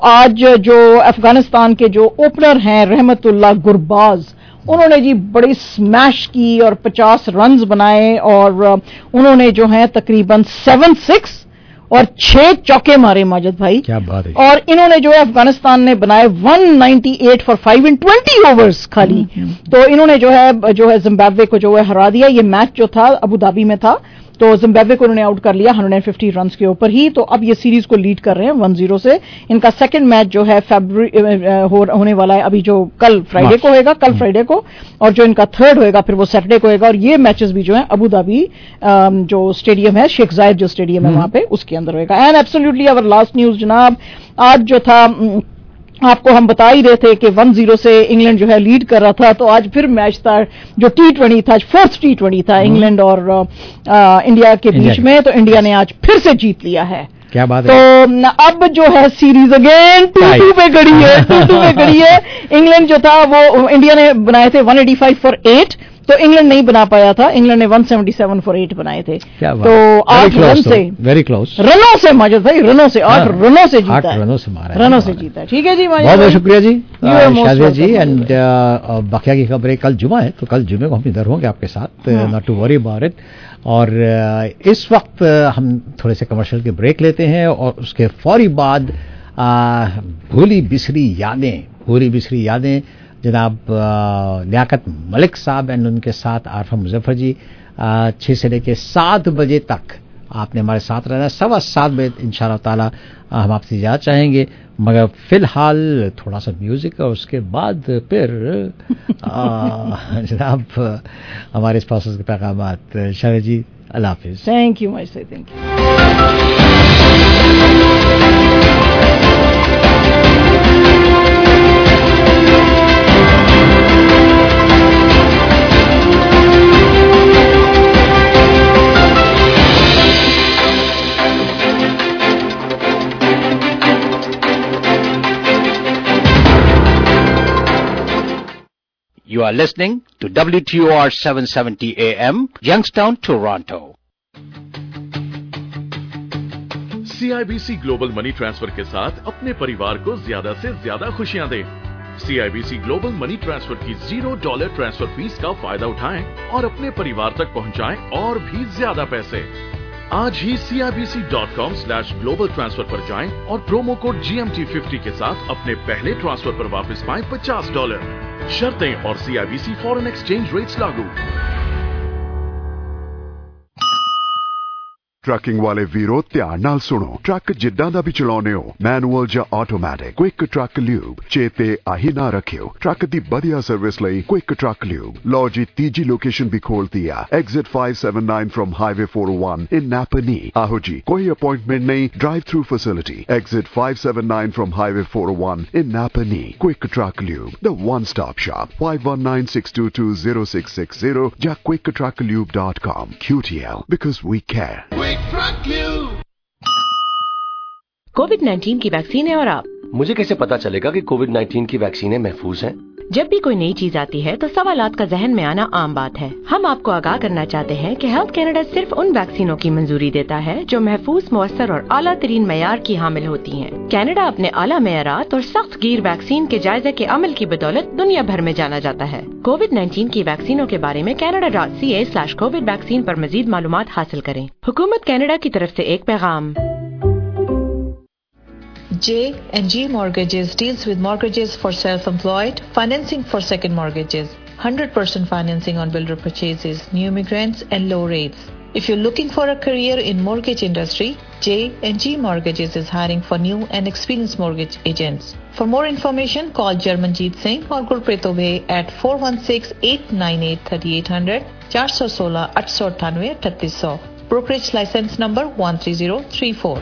आज जो अफगानिस्तान के जो ओपनर हैं रहमतुल्लाह गुरबाज, उन्होंने जी बड़ी स्मैश की और 50 रन्स बनाए और उन्होंने जो है तकरीबन 7 6 और 6 चौके मारे माजिद भाई। क्या बात है। और इन्होंने जो है अफगानिस्तान ने बनाए 198 फॉर 5 इन 20 ओवर्स खाली। तो इन्होंने जो है जिम्बाब्वे को जो है हरा दिया। ये मैच जो था अबू धाबी में था, तो जिम्बाब्वे को उन्होंने आउट कर लिया 150 रन्स के ऊपर ही। तो अब ये सीरीज को लीड कर रहे हैं 1-0 से। इनका सेकंड मैच जो है होने वाला है अभी, जो कल फ्राइडे को होएगा, कल फ्राइडे को, और जो इनका थर्ड होएगा फिर वो सैटरडे को होएगा। और ये मैचेस भी जो है अबू धाबी जो स्टेडियम है, शेख जायद जो स्टेडियम है वहां पे, उसके अंदर होएगा। And absolutely our last news जनाब, आज जो था आपको हम बता ही रहे थे कि 1-0 से इंग्लैंड जो है लीड कर रहा था। तो आज फिर मैच था जो T20 था, फोर्थ T20 था इंग्लैंड और इंडिया के बीच में। तो इंडिया ने आज फिर से जीत लिया है। क्या बात है। तो अब जो है सीरीज अगेन 2-2 पे गड़ी है, 2-2 पे गड़ी है। इंग्लैंड जो था वो इंडिया ने बनाए थे 185 फॉर 8, तो इंग्लैंड नहीं बना पाया था। इंग्लैंड ने 177 फॉर 8 बनाए थे। तो 8 रन से, वेरी क्लोज रनों से माजिद भाई, रनों से 8 रनों से जीता, 8 रनों से मारा, रनों से जीता। ठीक है जी, बहुत बहुत शुक्रिया जी शाजिया जी। एंड बाकिया की खबरें, कल जुमा है तो कल जुमे को हम इधर होंगे आपके साथ, not to worry about it. और इस वक्त हम थोड़े से कमर्शियल के ब्रेक लेते हैं और उसके फौरी बाद भूली बिसरी यादें जनाब लियाकत मलिक साहब एंड उनके साथ आरफा मुजफ्फर जी 6 से लेकर 7 बजे तक आपने हमारे साथ रहना है। 7:15 बजे इंशाअल्लाह ताला हम आपसे इजाज़त चाहेंगे, मगर फिलहाल थोड़ा सा म्यूजिक और उसके बाद फिर जनाब हमारे स्पॉन्सर्स के पैगामात। शाह जी अल्लाह हाफिज़। Thank you, thank you. You are listening to WTOR 770 AM, Youngstown, Toronto. CIBC global money transfer के साथ अपने परिवार को ज्यादा से ज्यादा खुशियां दें। CIBC ग्लोबल मनी ट्रांसफर की $0 ट्रांसफर फीस का फायदा उठाएं और अपने परिवार तक पहुंचाएं और भी ज्यादा पैसे। आज ही CIBC.com/global transfer पर जाएं और प्रोमो कोड GMT50 के साथ अपने पहले ट्रांसफर पर वापस पाएं $50। शर्तें और CIBC फॉरेन एक्सचेंज रेट्स लागू। ट्रकिंग वाले वीरो ध्यान नाल सुनो। ट्रक जिद्दां दा भी चलाउने हो, मैनुअल ਜਾਂ ਆਟੋਮੈਟਿਕ, क्विक ट्रक ल्यूब चेते आही ना रखियो। ट्रक दी बढ़िया सर्विस ਲਈ क्विक ट्रक ल्यूब। लो जी तीजी लोकेशन भी खोल दिया, exit 579 from highway 401 in Napanee. आहो जी, कोई अपॉइंटमेंट नहीं, drive through facility. Exit 579 from highway 401 in Napanee. Quick truck lube, the one stop shop. 5196220660 या quicktrucklube.com। QTL, because we care। कोविड-19 की वैक्सीन है और आप। मुझे कैसे पता चलेगा कि कोविड-19 की वैक्सीनें महफूज हैं? जब भी कोई नई चीज आती है तो सवालात का जहन में आना आम बात है। हम आपको आगाह करना चाहते हैं कि हेल्थ कैनेडा सिर्फ उन वैक्सीनों की मंजूरी देता है जो महफूज, मुअस्सर और आला तरीन मयार की हामिल होती हैं। कैनेडा अपने आला मयारात और सख्त गिर वैक्सीन के जायजे के अमल की बदौलत दुनिया भर में जाना जाता है। कोविड-19 की वैक्सीनों के बारे में Canada.ca/COVID वैक्सीन पर मजीद मालूमात हासिल करें। हुकूमत कैनेडा की तरफ से एक पैगाम। J&G Mortgages deals with mortgages for self-employed, financing for second mortgages, 100% financing on builder purchases, new immigrants and low rates. If you're looking for a career in mortgage industry, J&G Mortgages is hiring for new and experienced mortgage agents. For more information, call Jarmanjeet Singh or Gurpreet Obey at 416-898-3800, 416-898-3800. Brokerage license number 13034.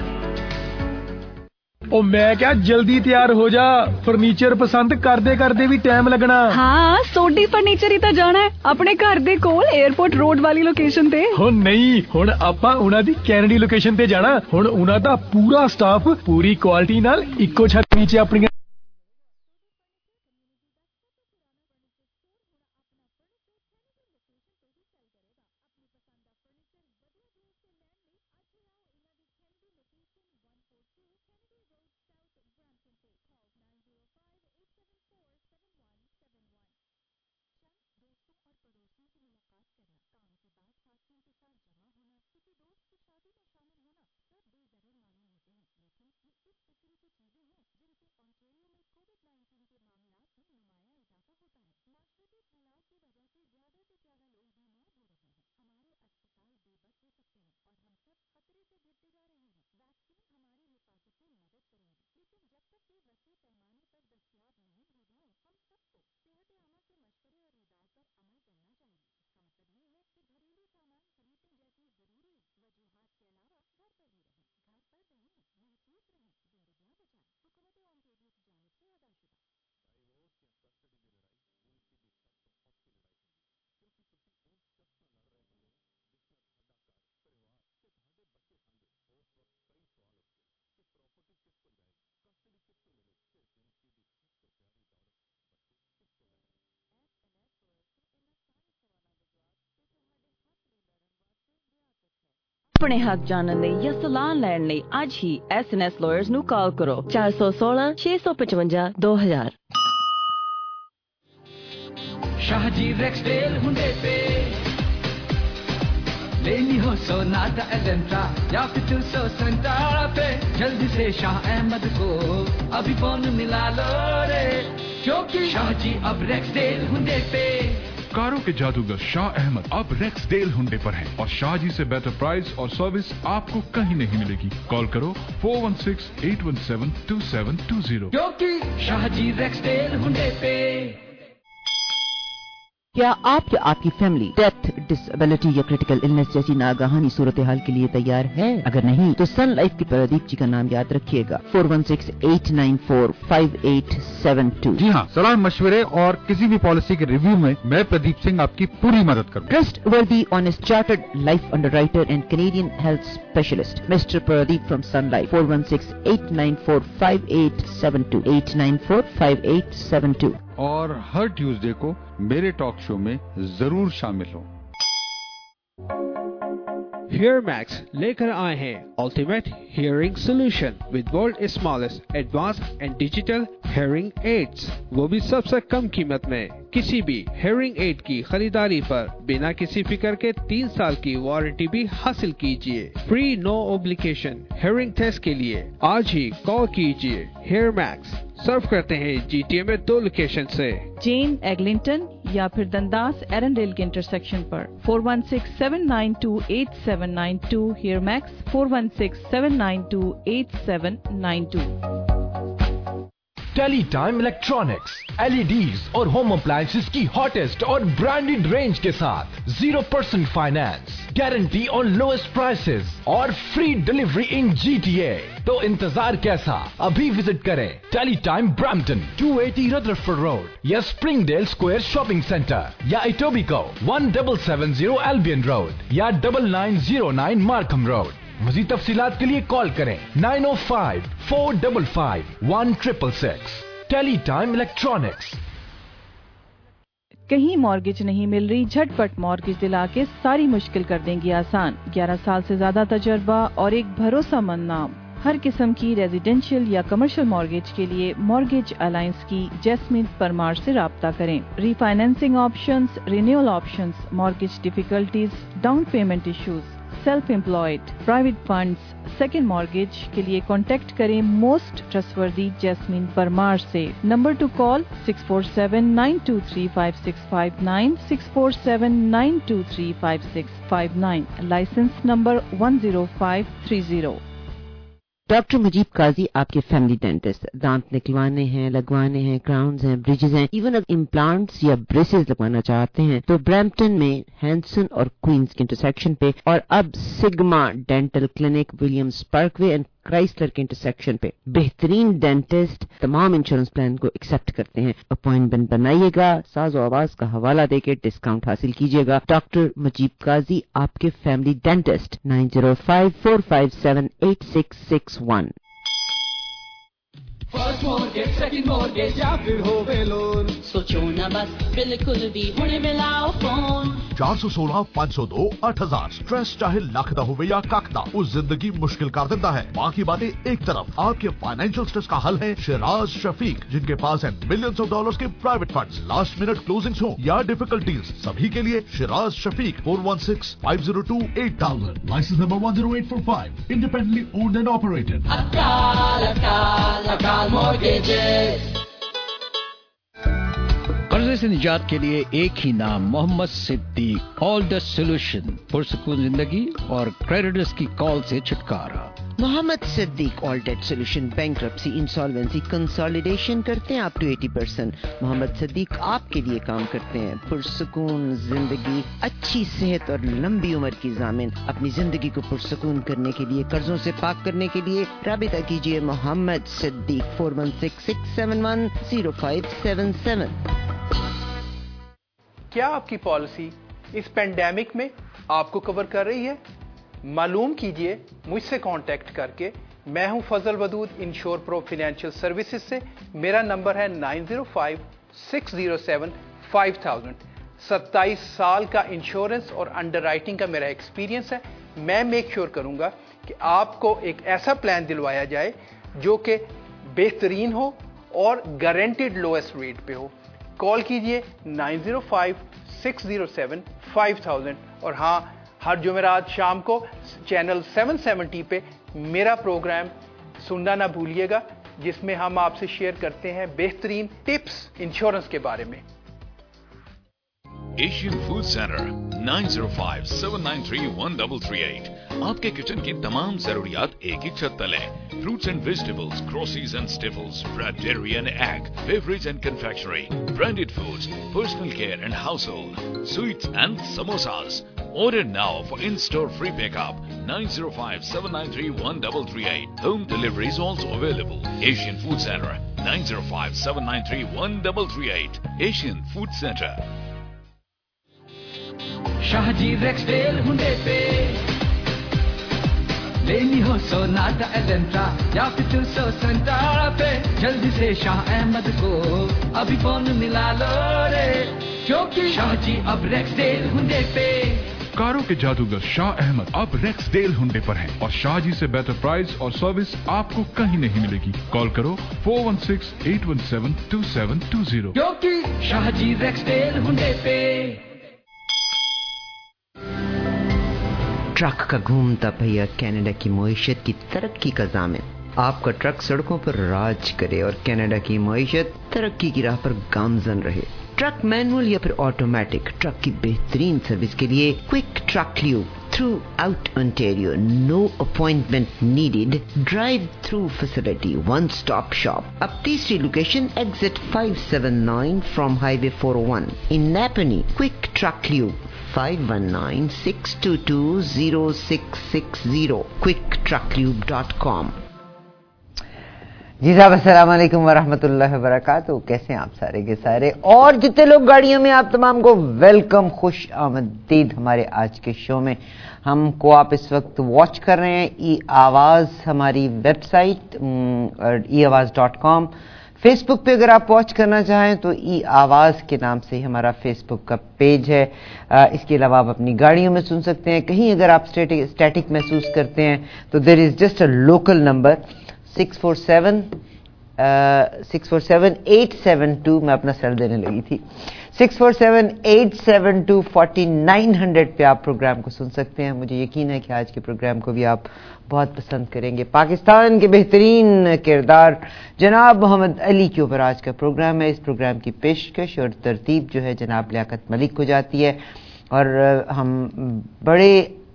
ਉਹ ਮੈਂ ਕਿਹਾ ਜਲਦੀ ਤਿਆਰ ਹੋ ਜਾ, furniture ਪਸੰਦ ਕਰਦੇ ਵੀ time ਲੱਗਣਾ। ਹਾਂ, ਸੋਢੀ ਫਰਨੀਚਰ ਹੀ ਤਾਂ ਜਾਣਾ ਹੈ ਆਪਣੇ ਘਰ ਦੇ ਕੋਲ 에어ਪੋਰਟ ਰੋਡ ਵਾਲੀ ਲੋਕੇਸ਼ਨ ਤੇ। ਹੁਣ ਨਹੀਂ, ਹੁਣ ਆਪਾਂ ਉਹਨਾਂ ਦੀ ਕੈਨੇਡੀ ਲੋਕੇਸ਼ਨ ਤੇ ਜਾਣਾ। ਹੁਣ ਉਹਨਾਂ ਦਾ ਪੂਰਾ ਸਟਾਫ ਪੂਰੀ ਕੁਆਲਿਟੀ ਨਾਲ ਇੱਕੋ ਛੱਤ ਨੀਚੇ ਆਪਣੀਆਂ ਆਪਣੇ ਹੱਕ ਜਾਣਨ ਲਈ ਜਾਂ ਸਲਾਹ ਲੈਣ ਲਈ ਅੱਜ ਹੀ SNS Lawyers ਨੂੰ ਕਾਲ ਕਰੋ 416 655 2000। शाहजी रेक्सडेल हुंडे पे लेनी हो सोनाटा एजेंट्रा या फिर 270 पे जल्दी से शाह अहमद को अभी फोन मिला लो रे क्योंकि शाहजी अब रेक्सडेल हुंडे पे। कारों के जादूगर शाह अहमद अब रेक्सडेल हुंडे पर हैं और शाहजी से बेटर प्राइस और सर्विस आपको कहीं नहीं मिलेगी। कॉल करो 416-817-2720 क्योंकि शाहजी रेक्सडेल हुंडे पे। क्या आप या आपकी फैमिली डेथ, डिसेबिलिटी या क्रिटिकल इलनेस जैसी नागहानी सूरत हाल के लिए तैयार है? अगर नहीं तो सन लाइफ के प्रदीप जी का नाम याद रखिएगा 416-894-5872। जी हाँ, सलाह मशवरे और किसी भी पॉलिसी के रिव्यू में मैं प्रदीप सिंह आपकी पूरी मदद करूँगा। Trustworthy honest chartered life underwriter and Canadian health specialist mister Pradeep from Sun Life 416-894-5872 894-5872। और हर ट्यूसडे को मेरे टॉक शो में जरूर शामिल हो। HearMax लेकर आए हैं ultimate hearing solution with world smallest advance and digital hearing aids, वो भी सबसे कम कीमत में। किसी भी हियरिंग एड की खरीदारी पर बिना किसी फिक्र के 3 साल की वारंटी भी हासिल कीजिए। Free no obligation hearing test के लिए आज ही कॉल कीजिए। HearMax सर्व करते हैं GTA में 2 लोकेशन से, जेन एग्लिंटन या फिर दंदास एरनडेल के इंटरसेक्शन पर। 416-792-8792 HearMax 416-792-8792। टेलीटाइम इलेक्ट्रॉनिक्स LEDs और होम अप्लायंसेस की हॉटेस्ट और ब्रांडेड रेंज के साथ 0% finance, guarantee on lowest prices और फ्री डिलीवरी इन GTA। तो इंतजार कैसा, अभी विजिट करें टेलीटाइम ब्रैम्पटन 280 रदरफोर्ड रोड या स्प्रिंगडेल स्क्वायर शॉपिंग सेंटर या इटोबिको 1770 एल्बियन रोड या 9909 मार्कम रोड। मज़ीद तफसीलात के लिए कॉल करें 905-455-1666। टेलीटाइम इलेक्ट्रॉनिक्स। कहीं मॉर्गेज नहीं मिल रही? झटपट मॉर्गेज दिला के सारी मुश्किल कर देंगी आसान। 11 साल से ज्यादा तजर्बा और एक भरोसामंद नाम। हर किस्म की रेजिडेंशियल या कमर्शियल मॉर्गेज के लिए मॉर्गेज अलायंस की जैस्मिन परमार से राब्ता करें। Refinancing options, renewal options, mortgage difficulties, down payment issues, self employed, private funds, second mortgage के लिए कांटेक्ट करें मोस्ट ट्रस्टवर्दी जैस्मिन परमार से। Number to call 647-923-5659 647-923-5659। Licence number 10530। Doctor Mujeeb Kazi आपके फैमिली डेंटिस्ट। दांत निकलवाने हैं, लगवाने हैं, क्राउन्स हैं, ब्रिजेस हैं, इवन अगर इम्प्लांट्स या ब्रेसेस लगवाना चाहते हैं तो ब्रैम्पटन में हैंसन और क्वींस के इंटरसेक्शन पे, और अब Sigma dental clinic Williams Parkway and Chrysler के इंटरसेक्शन पे बेहतरीन डेंटिस्ट तमाम इंश्योरेंस प्लान को एक्सेप्ट करते हैं। अपॉइंटमेंट बनाइएगा, साज़ो आवाज का हवाला देके डिस्काउंट हासिल कीजिएगा। डॉक्टर मुजीब काजी आपके family dentist 9054578661। First mortgage, second mortgage या फिर होवे लोन, सोचो ना बस बिल्कुल भी हुणे मिलाओ फोन। 416-502-8000। स्ट्रेस चाहे लख दा होवे या कख दा, उस जिंदगी मुश्किल कर देता है। बाकी बातें एक तरफ, आपके फाइनेंशियल स्ट्रेस का हल है शिराज शफीक, जिनके पास है मिलियंस ऑफ डॉलर्स के private funds. Last minute closings हो या डिफिकल्टीज, सभी के लिए Shiraz Shafiq 416-502-8000। Licence number 10845। Independently owned and operated. Akal mortgages। कर्जे से निजात के लिए एक ही नाम, Mohammad Siddiq. All the solution, पुरसुकून जिंदगी और क्रेडिटर्स की कॉल से छुटकारा। Mohammad Siddiq all debt solution, bankruptcy, insolvency, consolidation करते हैं अप टू 80%। मोहम्मद सिद्दीक आपके लिए काम करते हैं। पुरसुकून जिंदगी, अच्छी सेहत और लंबी उम्र की जामिन। अपनी जिंदगी को पुरसुकून करने के लिए, कर्जों से पाक करने के लिए राबिता कीजिए मोहम्मद सिद्दीक 416-671-0577। क्या आपकी पॉलिसी इस पेंडेमिक में आपको कवर कर रही है? मालूम कीजिए मुझसे कांटेक्ट करके। मैं हूं Fazal Wadood insure pro financial services से। मेरा नंबर है 905-607-5000। 27 साल का इंश्योरेंस और अंडर राइटिंग का मेरा एक्सपीरियंस है। मैं मेक श्योर करूंगा कि आपको एक ऐसा प्लान दिलवाया जाए जो कि बेहतरीन हो और गारंटेड लोएस्ट रेट पे हो। कॉल कीजिए 905-607-5000 और हाँ, हर जुमेरात शाम को चैनल 770 पे मेरा प्रोग्राम सुनना ना भूलिएगा, जिसमें हम आपसे शेयर करते हैं बेहतरीन टिप्स इंश्योरेंस के बारे में। एशियन फूड सेंटर 9057931338 आपके किचन की तमाम जरूरियात एक ही छत तले। Fruits and vegetables, groceries and staples, bread, dairy and egg, beverage and confectionery, branded foods, personal care and household, sweets and samosas. Order now for in-store free pickup 905-793-1338. Home delivery is also available. Asian Food Center 905-793-1338. Asian Food Center. Shahji Rexdale हुंडे पे लेनी हो Sonata Elantra या फिर 200 Centara पे, जल्दी से शाह अहमद को अभी फोन मिला लो रे, क्योंकि शाहजी अब रेक्सडेल हुंडे पे। कारों के जादूगर शाह अहमद अब रेक्सडेल हुंडे पर हैं और शाह जी से बेहतर प्राइस और सर्विस आपको कहीं नहीं मिलेगी। कॉल करो 416-817-2720, क्योंकि शाहजी रेक्सडेल हुंडे पे। ट्रक का घूमता पहिया कनाडा की मईशत की तरक्की का ज़ामिन। आपका ट्रक सड़कों पर राज करे और कनाडा की मईशत तरक्की की राह पर गामजन रहे। ट्रक मैनुअल या फिर ऑटोमेटिक, ट्रक की बेहतरीन सर्विस के लिए quick truck lube throughout Ontario, no appointment needed, drive through facility, one stop shop. अब तीसरी location exit 579 from highway 401 in Napanee. Quick truck lube 519-622-0660, quicktrucklube.com। जी साहब, अस्सलाम वालेकुम वरहमतुल्लाहि वबरकातुहू। कैसे हैं आप सारे के सारे, और जितने लोग गाड़ियों में, आप तमाम को वेलकम, खुश आमदीद हमारे आज के शो में। हमको आप इस वक्त वॉच कर रहे हैं ई आवाज़, हमारी वेबसाइट eAwaz.com। फेसबुक पे अगर आप वॉच करना चाहें तो ई आवाज़ के नाम से ही हमारा फेसबुक का पेज है। इसके अलावा आप अपनी गाड़ियों में सुन सकते हैं। कहीं अगर आप स्टैटिक महसूस करते हैं तो there is just a local number 647-872, मैं अपना सेल देने लगी थी, 647-872-4900 पे आप प्रोग्राम को सुन सकते हैं। मुझे यकीन है कि आज के प्रोग्राम को भी आप बहुत पसंद करेंगे। पाकिस्तान के बेहतरीन किरदार जनाब मोहम्मद अली के ऊपर आज का प्रोग्राम है। इस प्रोग्राम की पेशकश और तरतीब जो है जनाब लियाकत मलिक को जाती है, और हम बड़े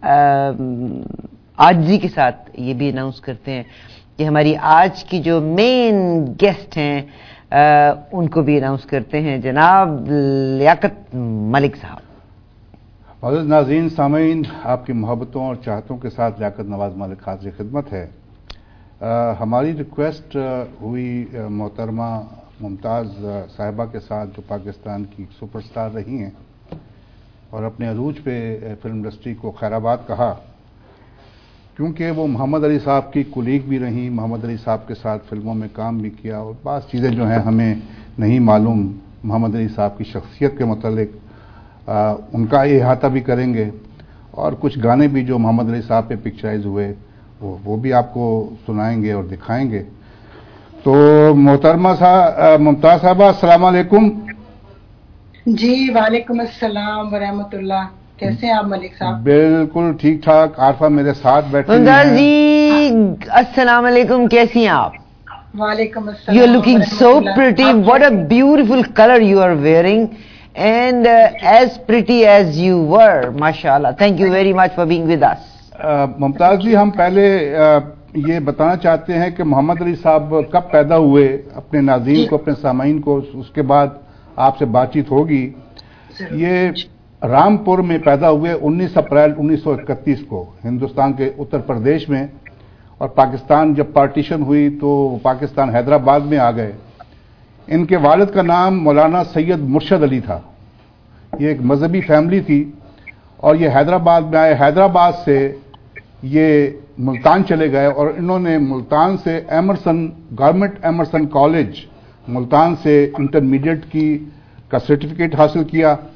आजिज़ी के साथ ये भी अनाउंस करते हैं कि हमारी आज की जो मेन गेस्ट हैं उनको भी अनाउंस करते हैं, जनाब लियाकत मलिक साहब। मौजूद नाज़रीन सामीन, आपकी मोहब्बतों और चाहतों के साथ लियाकत नवाज मलिक हाज़िर खिदमत है। हमारी रिक्वेस्ट हुई मोहतरमा मुमताज़ साहिबा के साथ, जो पाकिस्तान की सुपरस्टार रही हैं और अपने अरूज पे फिल्म इंडस्ट्री को खैराबाद कहा, क्योंकि वो मोहम्मद अली साहब की कुलीग भी रहीं, मोहम्मद अली साहब के साथ फिल्मों में काम भी किया, और बाज़ चीज़ें जो हैं हमें नहीं मालूम मोहम्मद अली साहब की शख्सियत के मुतालिक, उनका इहाता भी करेंगे, और कुछ गाने भी जो मोहम्मद अली साहब पे पिक्चराइज हुए वो भी आपको सुनाएंगे और दिखाएंगे। तो मोहतरमा मुमताज़ साहबा, अस्सलाम वालेकुम। जी वालेकुम अस्सलाम वरहमतुल्लाह। कैसे हैं आप मलिक साहब? बिल्कुल ठीक ठाक। आरफा मेरे साथ बैठे हैं। जी अस्सलाम वालेकुम, कैसी हैं आप? वालेकुम अस्सलाम। You are looking so pretty, what a beautiful colour you are wearing, and as pretty as you were, माशाल्लाह। Thank you very much for being with us. Mumtaz ji, हम पहले ये बताना चाहते हैं कि मोहम्मद अली साहब कब पैदा हुए, अपने नाज़रीन को, अपने सामाईन को, उसके बाद आपसे बातचीत होगी। ये रामपुर में पैदा हुए 19 अप्रैल 1931 को हिंदुस्तान के उत्तर प्रदेश में, और पाकिस्तान जब पार्टीशन हुई तो पाकिस्तान हैदराबाद में आ गए। इनके वालिद का नाम मौलाना सैयद मुर्शद अली था। ये एक मजहबी फैमिली थी और ये हैदराबाद में आए। हैदराबाद से ये मुल्तान चले गए और इन्होंने मुल्तान से गवर्नमेंट एमरसन कॉलेज मुल्तान से इंटरमीडिएट का सर्टिफिकेट हासिल किया।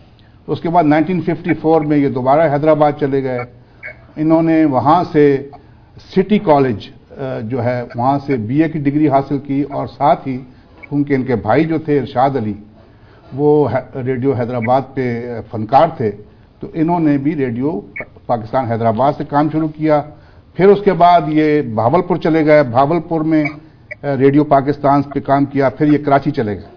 उसके बाद 1954 में ये दोबारा हैदराबाद चले गए। इन्होंने वहाँ से सिटी कॉलेज जो है वहाँ से बीए की डिग्री हासिल की और साथ ही क्योंकि इनके भाई जो थे इरशाद अली वो रेडियो हैदराबाद पे फनकार थे, तो इन्होंने भी रेडियो पाकिस्तान हैदराबाद से काम शुरू किया। फिर उसके बाद ये भावलपुर चले गए, भावलपुर में रेडियो पाकिस्तान पे काम किया, फिर ये कराची चले गए।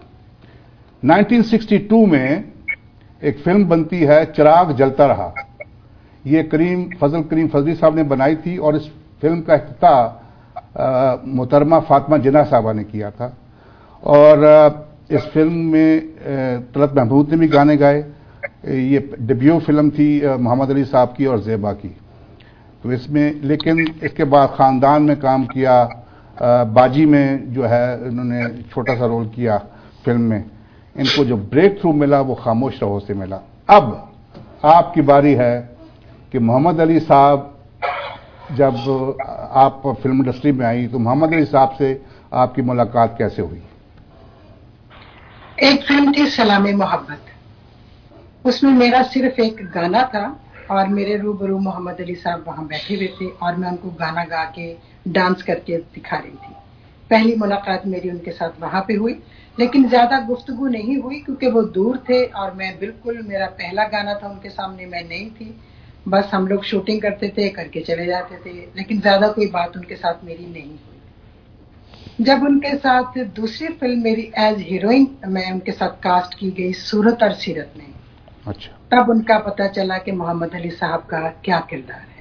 1962 में एक फिल्म बनती है चिराग जलता रहा, ये फजल करीम फजली साहब ने बनाई थी और इस फिल्म का इफ्तिताह मोहतरमा फातिमा जिन्ना साहबा ने किया था और इस फिल्म में तलत महमूद ने भी गाने गाए। ये डेब्यू फिल्म थी मोहम्मद अली साहब की और ज़ेबा की। तो इसमें लेकिन इसके बाद ख़ानदान में काम किया, बाजी में जो है इन्होंने छोटा सा रोल किया फिल्म में। इनको जो ब्रेक थ्रू मिला वो खामोश रहो से मिला। अब आपकी बारी है कि मोहम्मद अली साहब जब आप फिल्म इंडस्ट्री में आई तो मोहम्मद अली साहब से आपकी मुलाकात कैसे हुई? एक फिल्म थी सलामे मोहब्बत, उसमें मेरा सिर्फ एक गाना था और मेरे रूबरू मोहम्मद अली साहब वहां बैठे हुए थे और मैं उनको गाना गा के डांस करके दिखा रही थी। पहली मुलाकात मेरी उनके साथ वहां पे हुई, लेकिन ज्यादा गुफ्तगू नहीं हुई क्योंकि वो दूर थे और मैं बिल्कुल, मेरा पहला गाना था उनके सामने, मैं नहीं थी। बस हम लोग शूटिंग करते थे, करके चले जाते थे, लेकिन ज्यादा कोई बात उनके साथ मेरी नहीं हुई। जब उनके साथ दूसरी फिल्म मेरी एज हीरोइन मैं उनके साथ कास्ट की गई सूरत और सीरत में, अच्छा, तब उनका पता चला कि मोहम्मद अली साहब का क्या किरदार है।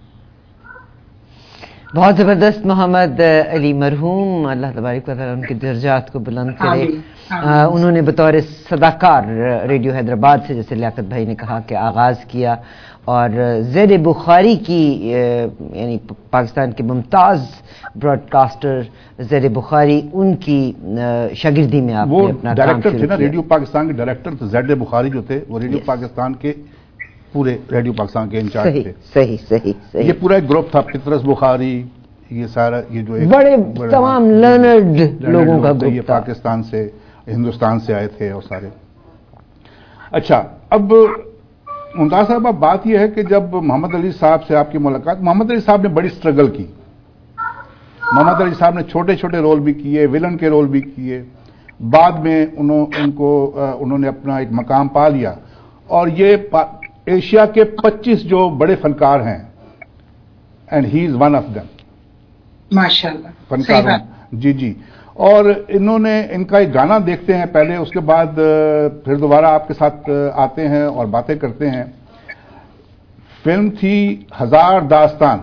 बहुत जबरदस्त। मोहम्मद अली मरहूम, अल्लाह तबारक व तआला उनके दर्जात को बुलंद करे। उन्होंने बतौर सदाकार रेडियो हैदराबाद से, जैसे लियाकत भाई ने कहा, कि आगाज किया और ज़ेड बुखारी की यानी पाकिस्तान के मुमताज ब्रॉडकास्टर ज़ेड बुखारी, उनकी शागिर्दी में आपने अपना काम शुरू किया। थे ना रेडियो पाकिस्तान के डायरेक्टर, तो ज़ेड बुखारी जो थे वो रेडियो पाकिस्तान के पूरे रेडियो पाकिस्तान के इंचार्ज थे। सही सही सही। ये पूरा एक ग्रुप था, पितरस बुखारी, ये सारा ये जो एक बड़े तमाम लर्नर्ड लोगों का ग्रुप ये था। पाकिस्तान से, हिंदुस्तान से आए थे और सारे। अच्छा, अब मुमताज साहब, अब बात यह है कि जब मोहम्मद अली साहब से आपकी मुलाकात, मोहम्मद अली साहब ने बड़ी स्ट्रगल की। मोहम्मद अली साहब ने छोटे छोटे रोल भी किए, विलन के रोल भी किए, बाद में उन्होंने अपना एक मकाम पा लिया और ये एशिया के 25 जो बड़े फनकार हैं and he is one of them माशाल्लाह, फनकार। जी जी। और इन्होंने, इनका एक गाना देखते हैं पहले, उसके बाद फिर दोबारा आपके साथ आते हैं और बातें करते हैं। फिल्म थी हजार दास्तान।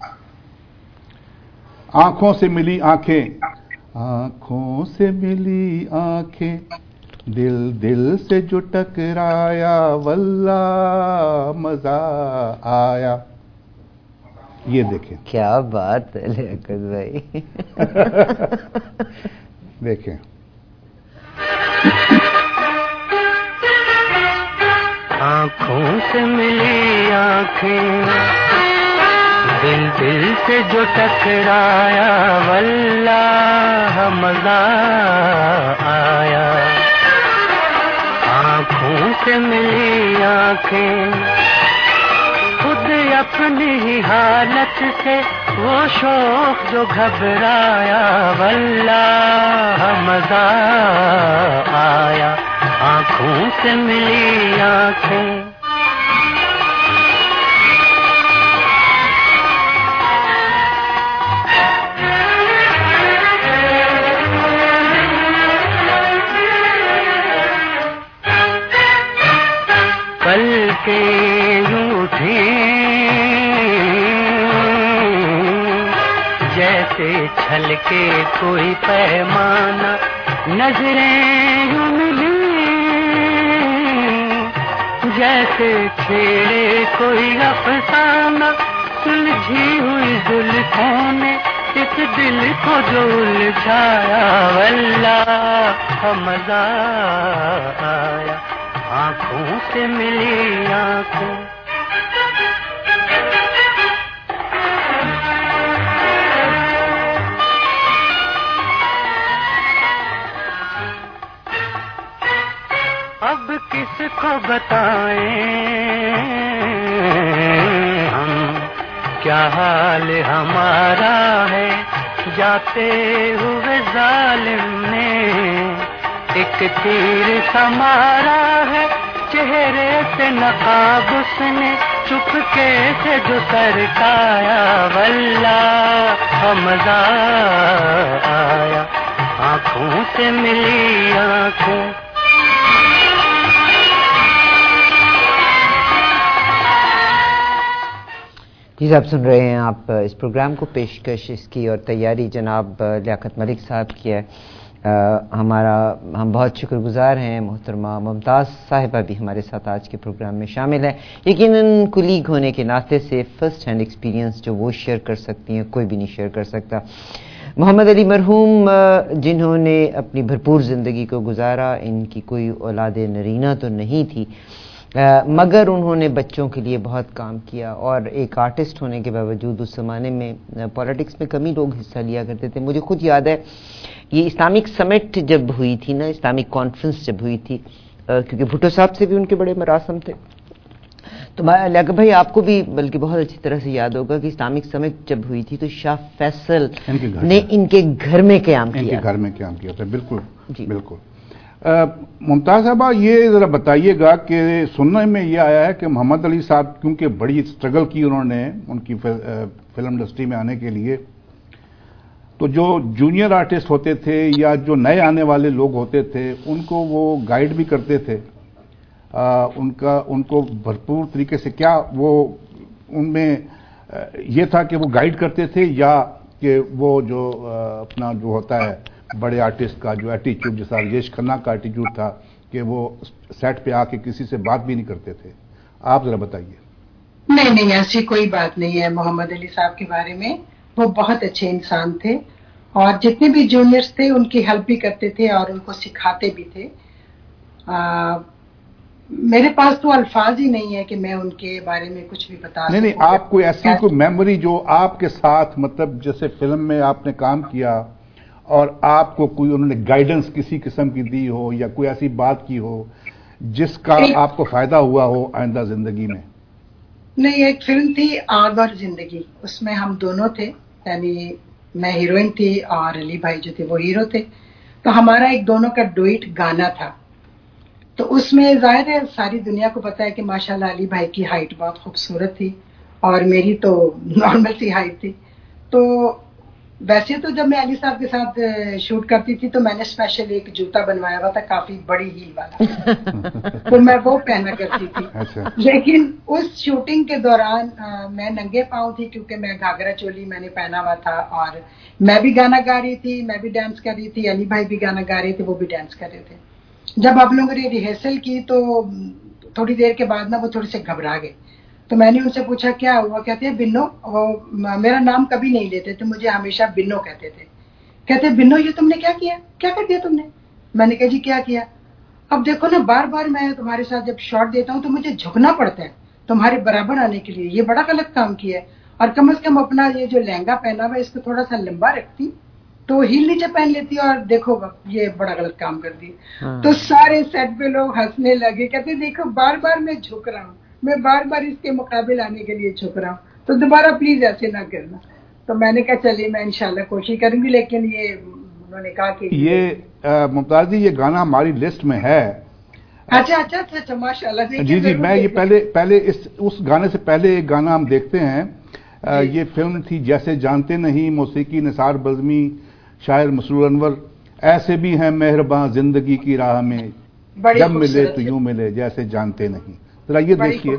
आंखों से मिली आंखें, आंखों से मिली आंखें, दिल दिल से जो टकराया, वल्लाह मजा आया। ये देखें, क्या बात है लियाकत भाई। देखें, आंखों से मिली आंखें, दिल दिल से जो टकराया, वल्लाह मजा आया। आंखों से मिली आंखें, खुद अपनी ही हालत से वो शौक जो घबराया, वल्लाह मजा आया। आंखों से मिली आंखें, कल के रूठे जैसे छलके कोई पैमाना, नजरें यूं मिली जैसे छेड़े कोई अफसाना, सुलझी हुई जुल्फों ने इस दिल को जो उलझाया, वल्लाह मजा आया। आंखों से मिली आंखें, अब किसको बताएं हम, क्या हाल हमारा है। जाते हुए जालिम ने एक तीर समारा है, चेहरे से नकाब उसने चुपके से जो सरकाया, वल्लाह मजा आया, आंखों से मिली आंखों। जी साहब, सुन रहे हैं आप इस प्रोग्राम को, पेशकश इसकी और तैयारी जनाब लियाकत मलिक साहब की है। हम बहुत शुक्रगुजार हैं, मोहतरमा मुमताज़ साहिबा भी हमारे साथ आज के प्रोग्राम में शामिल है। यकीनन कुलीग होने के नाते से फर्स्ट हैंड एक्सपीरियंस जो वो शेयर कर सकती हैं, कोई भी नहीं शेयर कर सकता। मोहम्मद अली मरहूम जिन्होंने अपनी भरपूर ज़िंदगी को गुजारा, इनकी कोई औलाद नरीना तो नहीं थी, मगर उन्होंने बच्चों के लिए बहुत काम किया और एक आर्टिस्ट होने के बावजूद उस ज़माने में पॉलिटिक्स में कम ही लोग हिस्सा लिया करते थे। मुझे खुद याद है ये इस्लामिक समिट जब हुई थी ना, इस्लामिक कॉन्फ्रेंस जब हुई थी, क्योंकि भुट्टो साहब से भी उनके बड़े मरासम थे, तो लियाकत भाई आपको भी बल्कि बहुत अच्छी तरह से याद होगा कि इस्लामिक समिट जब हुई थी तो शाह फैसल ने इनके घर में क़याम किया था। बिल्कुल जी बिल्कुल। मुमताज़ साहबा, ये ज़रा बताइएगा कि सुनने में ये आया है कि मोहम्मद अली साहब क्योंकि बड़ी स्ट्रगल की उन्होंने उनकी फिल्म इंडस्ट्री में आने के लिए, तो जो जूनियर आर्टिस्ट होते थे या जो नए आने वाले लोग होते थे उनको वो गाइड भी करते थे, उनको भरपूर तरीके से, क्या वो उनमें ये था कि वो गाइड करते थे या कि वो जो अपना जो होता है बड़े आर्टिस्ट का जो एटीट्यूड, जैसा राजेश खन्ना का एटीट्यूड था कि वो सेट पे आके किसी से बात भी नहीं करते थे, आप जरा बताइए। नहीं, ऐसी कोई बात नहीं है मोहम्मद अली साहब के बारे में। वो बहुत अच्छे इंसान थे और जितने भी जूनियर्स थे उनकी हेल्प भी करते थे और उनको सिखाते भी थे। मेरे पास तो अल्फाज ही नहीं है कि मैं उनके बारे में कुछ भी बता सकूं। नहीं, आप कोई ऐसी कोई मेमोरी जो आपके साथ, मतलब जैसे फिल्म में आपने काम किया और आपको कोई उन्होंने गाइडेंस किसी किस्म की दी हो या कोई ऐसी बात की हो जिसका आपको फायदा हुआ हो आइंदा जिंदगी में? नहीं, एक फिल्म थी आग और जिंदगी, उसमें हम दोनों थे, यानी मैं हीरोइन थी और अली भाई जो थे वो हीरो थे। तो हमारा एक दोनों का डुएट गाना था। तो उसमें जाहिर है सारी दुनिया को पता है कि माशाल्लाह अली भाई की हाइट बहुत खूबसूरत थी और मेरी तो नॉर्मल सी हाइट थी। तो वैसे तो जब मैं अली साहब के साथ शूट करती थी तो मैंने स्पेशल एक जूता बनवाया हुआ था, काफी बड़ी हील वाला तो मैं वो पहना करती थी। अच्छा। लेकिन उस शूटिंग के दौरान मैं नंगे पाँव थी क्योंकि मैं घाघरा चोली मैंने पहना हुआ था और मैं भी गाना गा रही थी, मैं भी डांस कर रही थी, अली भाई भी गाना गा रहे थे, वो भी डांस कर रहे थे। जब आप लोगों ने रिहर्सल की तो थोड़ी देर के बाद ना वो थोड़े से घबरा गए। तो मैंने उनसे पूछा क्या हुआ, कहते हैं बिन्नो। वो मेरा नाम कभी नहीं लेते थे, मुझे हमेशा बिन्नो कहते थे। कहते बिन्नो ये तुमने क्या किया, क्या कर दिया तुमने? मैंने कहा जी क्या किया? अब देखो ना, बार बार मैं तुम्हारे साथ जब शॉट देता हूँ तो मुझे झुकना पड़ता है तुम्हारे बराबर आने के लिए, ये बड़ा गलत काम किया है। और कम से कम अपना ये जो लहंगा पहना हुआ इसको थोड़ा सा लंबा रखती तो हील नीचे पहन लेती और देखो ये बड़ा गलत काम कर दिया। तो सारे सेट पे लोग हंसने लगे, कहते देखो बार बार मैं झुक रहा हूँ, मैं बार बार इसके मुकाबले आने के लिए झुक रहा हूँ, तो दोबारा प्लीज ऐसे ना करना। तो मैंने कहा चलिए मैं इंशाल्लाह कोशिश करूंगी। लेकिन ये उन्होंने कहा कि ये मुमताज जी ये गाना हमारी लिस्ट में है। अच्छा माशाल्लाह। जी मैं ये पहले उस गाने से पहले एक गाना हम देखते हैं। ये फिल्म थी जैसे जानते नहीं, मौसीकी निसार बज़मी, शायर मसरूर अनवर। ऐसे भी हैं मेहरबान जिंदगी की राह में, जब मिले तो यूं मिले जैसे जानते नहीं। जरा ये देखिए।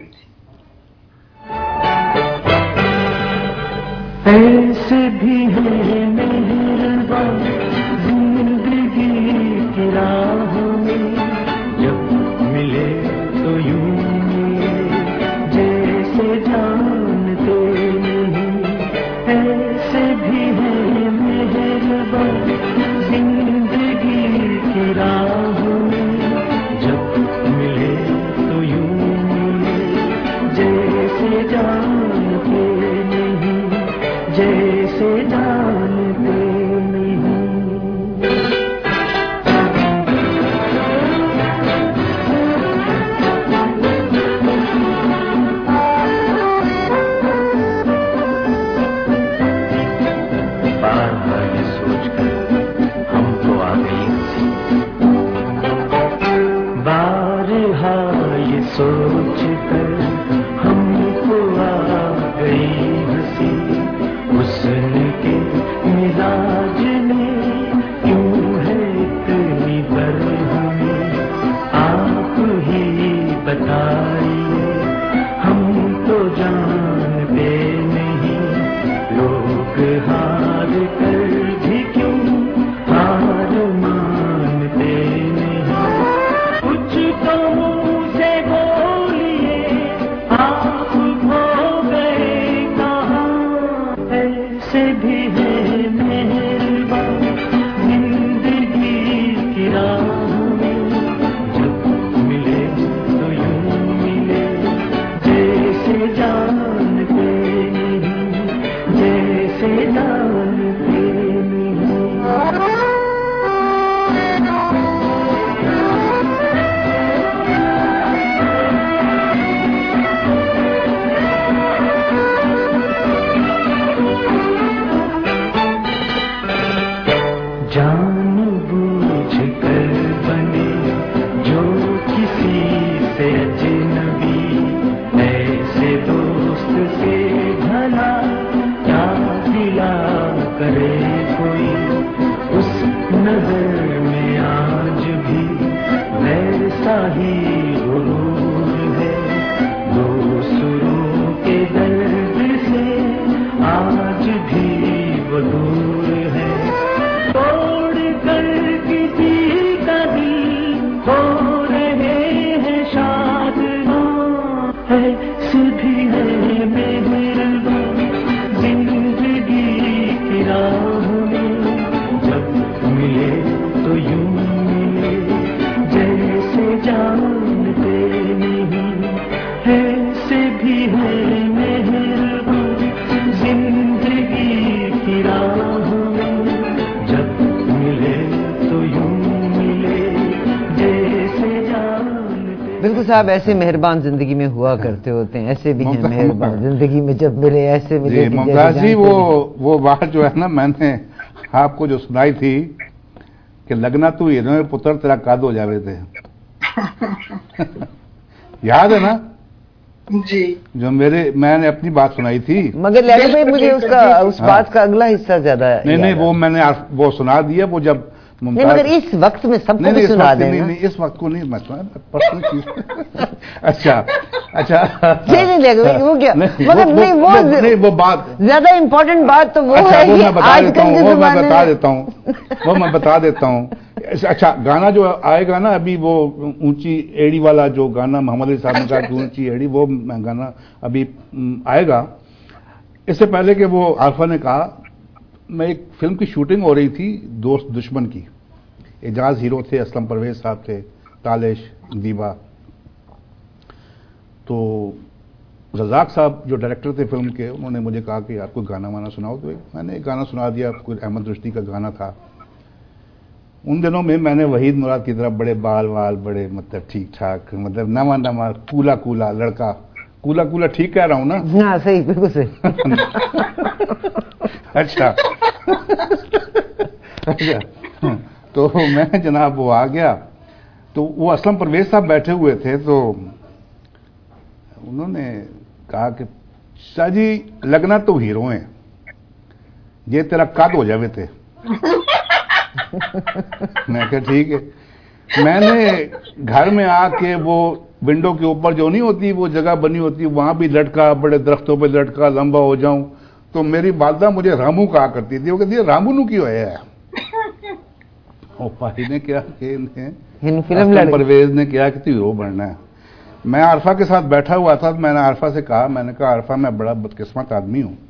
ऐसे भी हैं मेहरबान जिंदगी की राह में, जब मिले तो यूं मिले जैसे जानते नहीं। ऐसे भी हैं मेहरबान जिंदगी की राह में, जब मिले तो यूं मिले जैसे जानते नहीं, जैसे जानते नहीं। सोच कर हमको आ गई हंसी, हुस्न के मिजाज में क्यों है इतनी बरहमी, आप ही बताइए, हम तो जानते नहीं, लोग हार कर भी क्यों हार मानते नहीं, कुछ तो मुंह से बोलिए, आप खो गए कहाँ, ऐसे भी है मेहरबान जिंदगी की राह में, जब मिले तो यूं मिले जैसे जानते नहीं, जैसे जानते नहीं। जानबूझ कर बने जो किसी से अजनबी, ऐसे दोस्त से भला क्या गिला करे कोई, उस नजर में आज भी वैसा ही गुरूर है, दूसरों के दर्द से आज भी वो दूर है, तोड़ कर किसी का दिल हो रहे हैं शाद, ऐसे भी है मेहरबान जिंदगी की राह में, जब मिले तो यूं मिले जैसे जानते नहीं, ऐसे भी है मेहरबान जिंदगी की राह में, जब मिले तो यूं मिले जैसे जानते। बिल्कुल साहब, ऐसे मेहरबान जिंदगी में हुआ करते होते हैं, ऐसे भी हैं मेहरबान जिंदगी में, जब मिले ऐसे मिले। मुमताज जी, वो बात जो है ना, मैंने आपको जो सुनाई थी कि लगना तू हीरो पुत्र तेरा काद हो जावे थे याद है ना जी? जो मैंने अपनी बात सुनाई थी, मगर लैली भाई मुझे उस बात का अगला हिस्सा ज्यादा नहीं वो मैंने वो सुना दिया, वो जब नहीं, मगर इस वक्त में सबको भी सुना देना। नहीं, इस वक्त को नहीं मैं सुना, पर्सनल चीज। अच्छा नहीं वो क्या, मगर नहीं वो बात ज्यादा इम्पोर्टेंट बात तो वो है कि आजकल के वो मैं बता देता हूँ। अच्छा, गाना जो आएगा ना अभी, वो ऊंची एड़ी वाला जो गाना मोहम्मद अली साहब ने कहा कि ऊंची एड़ी, वो गाना अभी आएगा। इससे पहले कि वो आरफा ने कहा, मैं एक फिल्म की शूटिंग हो रही थी, दोस्त दुश्मन की, एजाज हीरो थे, असलम परवेज साहब थे, तालेश दीवा, तो रजाक साहब जो डायरेक्टर थे फिल्म के, उन्होंने मुझे कहा कि यार कोई गाना वाना सुनाओ, तो मैंने एक गाना सुना दिया, कोई अहमद रुश्दी का गाना था। उन दिनों में मैंने वहीद मुराद की तरह बड़े बाल वाल, बड़े मतलब ठीक ठाक, मतलब नवा कूला कूला लड़का, कूला ठीक कह रहा हूं ना? हाँ सही, बिल्कुल सही। अच्छा तो मैं जनाब वो आ गया, तो वो असलम परवेज साहब बैठे हुए थे, तो उन्होंने कहा कि शाह जी लगना तो हीरो हैं, ये तेरा कद हो जावे थे। मैं कहा ठीक है। मैंने घर में आके वो विंडो के ऊपर जो नहीं होती वो जगह बनी होती, वहां भी लटका, बड़े दरख्तों पे लटका, लंबा हो जाऊं, तो मेरी वालदा मुझे रामू कहा करती थी। वो कहती है रामू नु क्यों है? और पाही ने क्या फिल्म परवेज ने क्या कि तू हीरो बनना है। मैं आरफा के साथ बैठा हुआ था, मैंने आरफा से कहा, मैंने कहा आरफा मैं बड़ा बदकिस्मत आदमी हूं,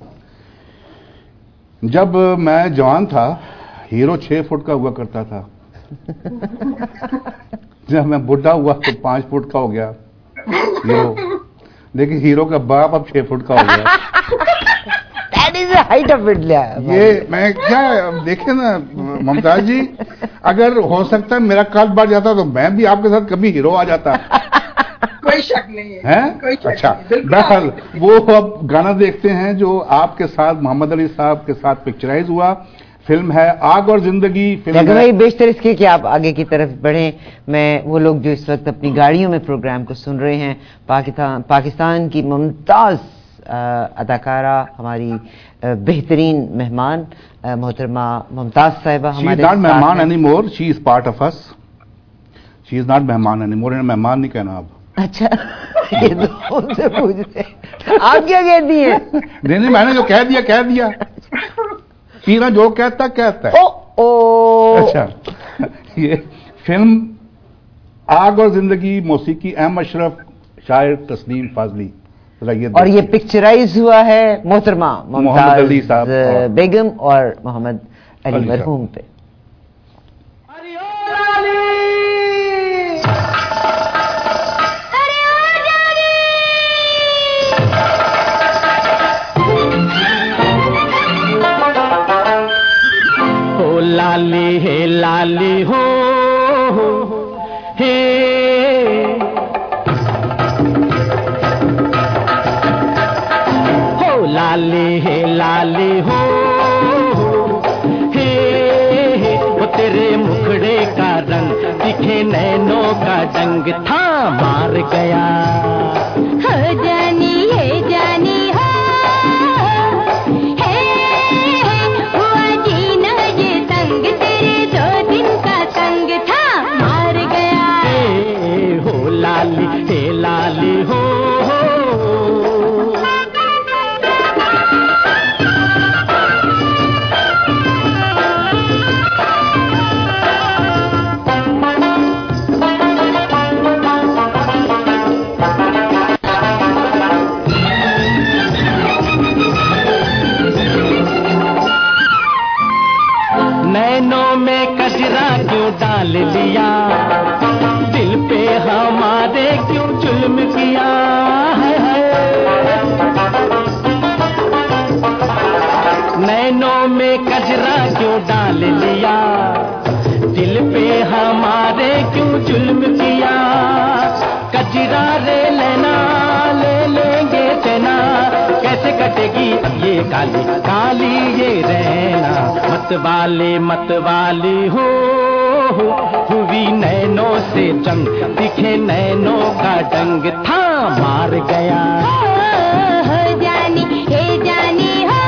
जब मैं जवान था हीरो 6 फुट का हुआ करता था, जब मैं बुढ़ा हुआ तो 5 फुट का हो गया हीरो, लेकिन हीरो का बाप अब 6 फुट का हो गया। That is the height of it, ये मैं क्या देखे ना मुमताज जी, अगर हो सकता है मेरा कद बढ़ जाता तो मैं भी आपके साथ कभी हीरो आ जाता। कोई शक नहीं है, कोई शक अच्छा नहीं, बहरहाल वो अब गाना देखते हैं जो आपके साथ मोहम्मद अली साहब के साथ पिक्चराइज हुआ فلم ہے آگ اور زندگی. لیکن بھائی بیشتر اس کے کہ آپ آگے کی طرف بڑھیں. میں وہ لوگ جو اس وقت اپنی گاڑیوں میں پروگرام کو سن رہے ہیں، پاکستان کی ممتاز اداکارہ، ہماری بہترین مہمان محترمہ ممتاز صاحبہ ہمارے ساتھ. مہمان any more, she is part of us. She is not مہمان اینی مور. مہمان نہیں کہنا اب. اچھا یہ تو ان سے پوچھتے آپ کیا کہتی ہیں؟ نہیں میں نے جو کہہ دیا پیرا جو کہتا ہے. اچھا یہ فلم آگ اور زندگی، موسیقی احمد اشرف، شاعر تسلیم فاضلی. اور یہ پکچرائز ہوا ہے محترمہ محمد علی صاحب بیگم اور محمد علی مرحوم پہ. लाली है लाली हो हे हो लाली है लाली हो हे वो तेरे मुखड़े का रंग दिखे नैनों का जंग था मार गया. हो जानी है जानी लाली हे लाली हो. नैनों में कजरा क्यों डाल लिया, दिल पे हमारे क्यों जुल्म किया है. नैनों में कजरा क्यों डाल लिया, दिल पे हमारे क्यों जुल्म किया. कजरा रे लेना ले लेंगे चना, कैसे कटेगी ये काली काली ये रहना. मत वाली हो हुई नैनों से जंग, दिखे नैनों का डंग था मार गया. हो जानी हे जानी हो.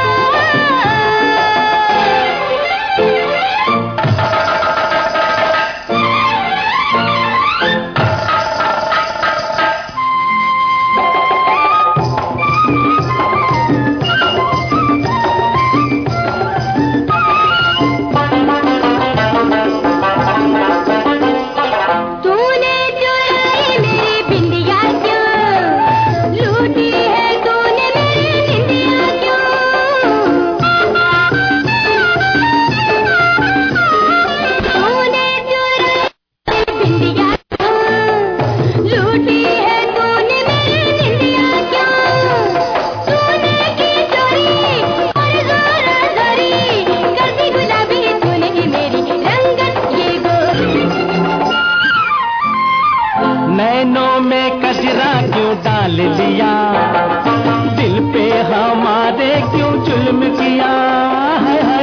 नैनों में कजरा क्यों डाल लिया, दिल पे हमारे क्यों जुल्म किया है.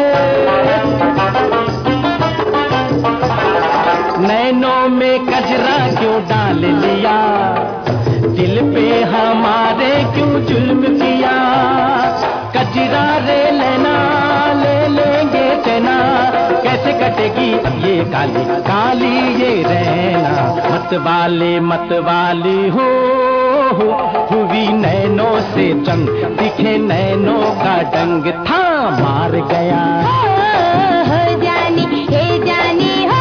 नैनों में कजरा क्यों डाल लिया, दिल पे हमारे क्यों जुल्म किया. कजरा रे लेना ले लेंगे चना, कैसे कटेगी ये काली काली ये रहना. मत वाली हो हुई नैनों से जंग, दिखे नैनों का डंग था मार गया. हो जानी हे जानी हो.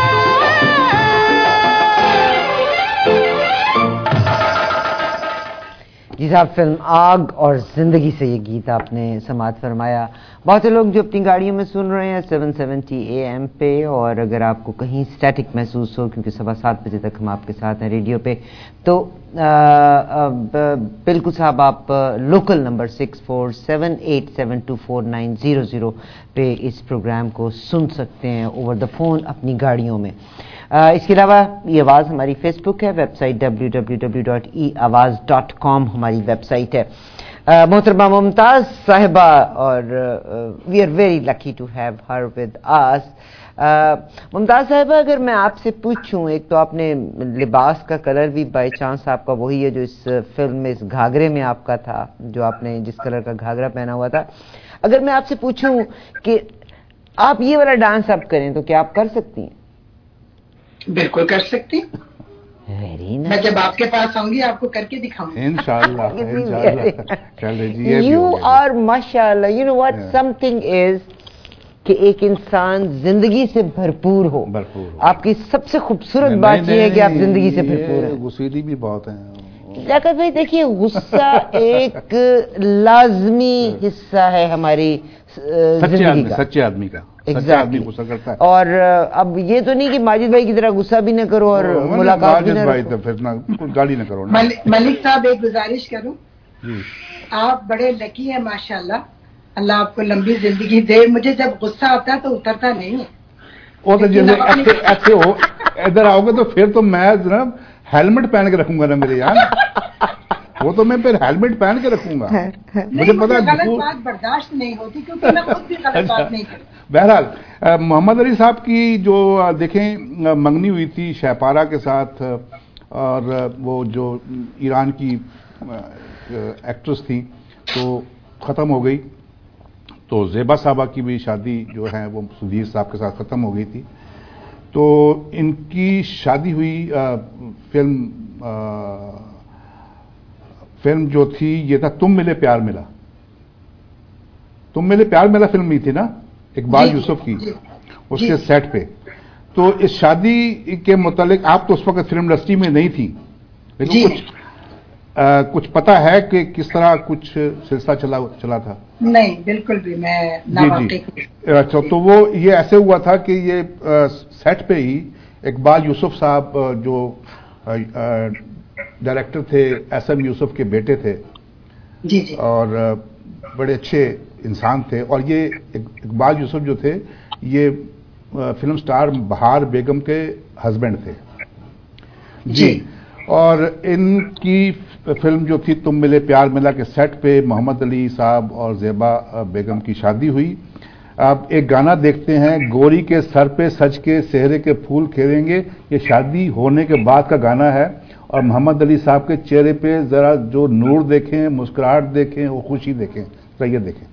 جی صاحب فلم آگ اور زندگی سے یہ گیت آپ نے سماعت فرمایا. بہت سے لوگ جو اپنی گاڑیوں میں سن رہے ہیں 770 AM پہ، اور اگر آپ کو کہیں اسٹیٹک محسوس ہو کیونکہ 7:15 بجے تک ہم آپ کے ساتھ ہیں ریڈیو پہ، تو بالکل صاحب آپ لوکل نمبر 6478724900 پہ اس پروگرام کو سن سکتے ہیں اوور دا فون اپنی گاڑیوں میں. इसके अलावा ये आवाज़ हमारी फेसबुक है, वेबसाइट www.eawaz.com हमारी वेबसाइट है। मोहतरमा मुमताज़ साहिबा, और we are very lucky to have her with us. Mumtaz साहिबा, अगर मैं आपसे पूछूं, एक तो आपने लिबास का कलर भी बाय चांस आपका वही है जो इस फिल्म में, इस घाघरे में आपका था, जो आपने जिस कलर का घाघरा पहना हुआ था, अगर मैं आपसे पूछूं कि आप ये वाला डांस आप करें तो क्या आप कर सकती हैं? बिल्कुल कर सकती। Very nice. मैं जब आपके पास आऊंगी आपको करके दिखाऊंगी इंशाल्लाह। यू आर माशाल्लाह, you know what something is कि एक इंसान जिंदगी से भरपूर हो। आपकी सबसे खूबसूरत बात यह है कि आप जिंदगी से भरपूर हैं। गुस्सेली भी बहुत हैं। लियाकत भाई देखिए, गुस्सा एक लाजमी हिस्सा है हमारी जिंदगी का, सच्चे आदमी का। सच्चा आदमी गुस्सा करता है। और अब ये तो नहीं कि माजिद भाई की तरह गुस्सा भी न करो और मुलाकात भी न भाई तो फिर ना गाली न करो। मलिक साहब, एक गुजारिश करूं, आप बड़े लकी हैं माशाल्लाह, अल्लाह आपको लंबी जिंदगी दे। मुझे जब गुस्सा आता है तो उतरता नहीं है। वो तो जैसे ऐसे हो, इधर आओगे तो फिर तो मैं जनाब हेलमेट पहन के रखूंगा ना मेरे यार। वो तो मैं फिर हेलमेट पहन के रखूंगा। मुझे पता है गलत बात बर्दाश्त नहीं होती, क्योंकि मैं खुद भी गलत बात नहीं करती। बहरहाल मोहम्मद अली साहब की जो देखें मंगनी हुई थी शहपारा के साथ, और वो जो ईरान की एक्ट्रेस थी तो ख़त्म हो गई। तो ज़ेबा साहबा की भी शादी जो है वो सुधीर साहब के साथ ख़त्म हो गई थी। तो इनकी शादी हुई फिल्म जो थी ये था तुम मिले प्यार मिला। तुम मिले प्यार मिला फिल्म ही थी ना, इकबाल यूसुफ की, उसके सेट पे। तो इस शादी के मुतालिक आप तो उस वक्त फिल्म इंडस्ट्री में नहीं थी, लेकिन कुछ पता है कि किस तरह कुछ सिलसिला चला था? नहीं, बिल्कुल भी मैं जी। अच्छा, तो वो ये ऐसे हुआ था कि ये सेट पे ही इकबाल यूसुफ साहब जो डायरेक्टर थे, एसएम यूसुफ के बेटे थे जी, और बड़े अच्छे इंसान थे। और ये इकबाल यूसुफ जो थे ये फिल्म स्टार बहार बेगम के हस्बैंड थे जी। और इनकी फिल्म जो थी तुम मिले प्यार मिला के सेट पे मोहम्मद अली साहब और ज़ेबा बेगम की शादी हुई। अब एक गाना देखते हैं, गोरी के सर पे सज के सेहरे के फूल खेलेंगे। ये शादी होने के बाद का गाना है, और मोहम्मद अली साहब के चेहरे पे जरा जो नूर देखें, मुस्कुराहट देखें, वो खुशी देखें, तो ये देखें।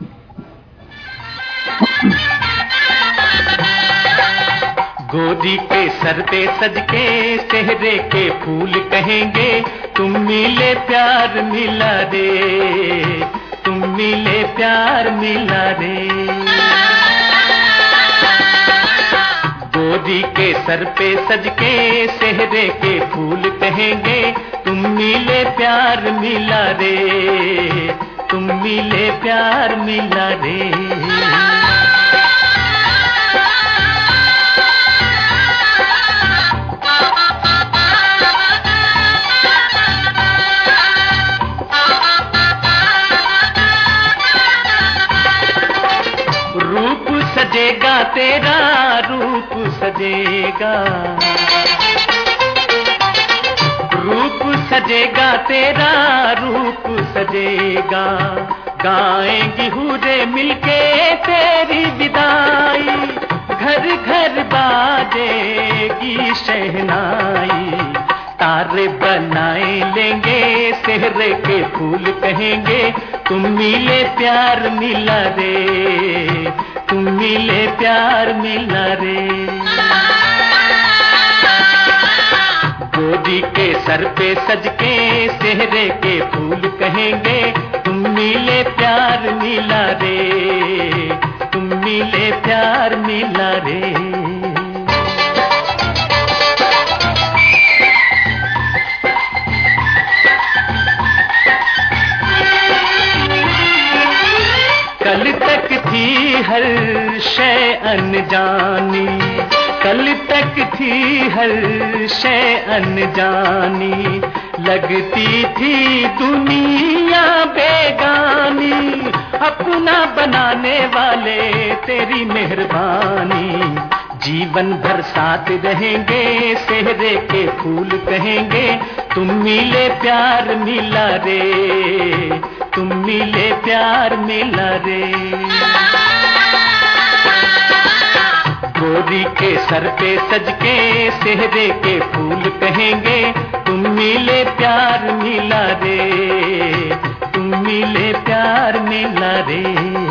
गोरी के सर पे सज के सेहरे के फूल कहेंगे, तुम मिले प्यार मिला रे, तुम मिले प्यार मिला रे। गोरी के सर पे सज के सेहरे के फूल कहेंगे, तुम मिले प्यार मिला रे, तुम मिले प्यार मिला रे। रूप सजेगा तेरा रूप सजेगा, रूप सजेगा तेरा रूप सजेगा। गाएंगी हुरे मिलके तेरी विदाई, घर घर बाजेगी शहनाई। तारे बनाए लेंगे सेहरे के फूल कहेंगे, तुम मिले प्यार मिला रे, तुम मिले प्यार मिला रे। गोरी के सर पे सज के सेहरे के फूल कहेंगे, तुम मिले प्यार मिला रे, तुम मिले प्यार मिला रे। कल तक थी हर शय अनजानी, कल तक थी हर शय अनजानी। लगती थी दुनिया बेगानी, अपना बनाने वाले तेरी मेहरबानी। जीवन भर साथ रहेंगे, सेहरे के फूल कहेंगे, तुम मिले प्यार मिला रे, तुम मिले प्यार मिला रे। गोरी के सर पे सज के सेहरे के फूल कहेंगे, तुम मिले प्यार मिला रे, तुम मिले प्यार मिला रे।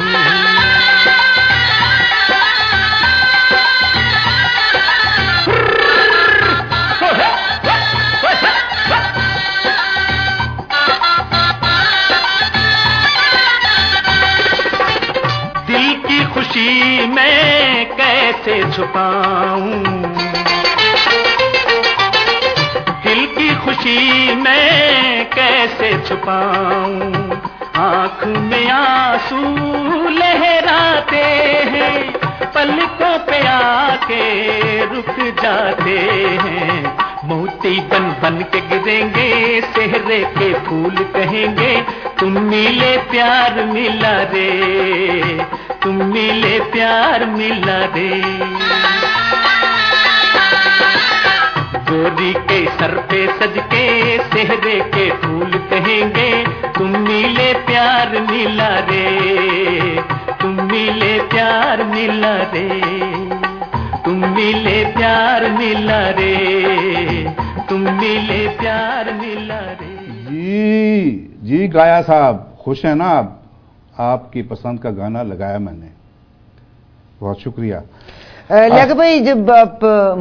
दिल की खुशी मैं कैसे छुपाऊं, दिल की खुशी मैं कैसे छुपाऊं, आँख में आंसू लहराते हैं, पलकों पे आके रुक जाते हैं, मोती बन बन के गिरेंगे, सेहरे के फूल कहेंगे, तुम मिले प्यार मिला रे, तुम मिले प्यार मिला रे। गोरी के सर पे सज के सेहरे के फूल कहेंगे, तुम मिले प्यार मिला रे, तुम मिले प्यार मिला रे, तुम मिले प्यार मिला रे, तुम मिले प्यार मिला रे। जी गाया साहब, खुश हैं ना आप? आपकी पसंद का गाना लगाया मैंने, बहुत शुक्रिया। लियाकत भाई, जब आप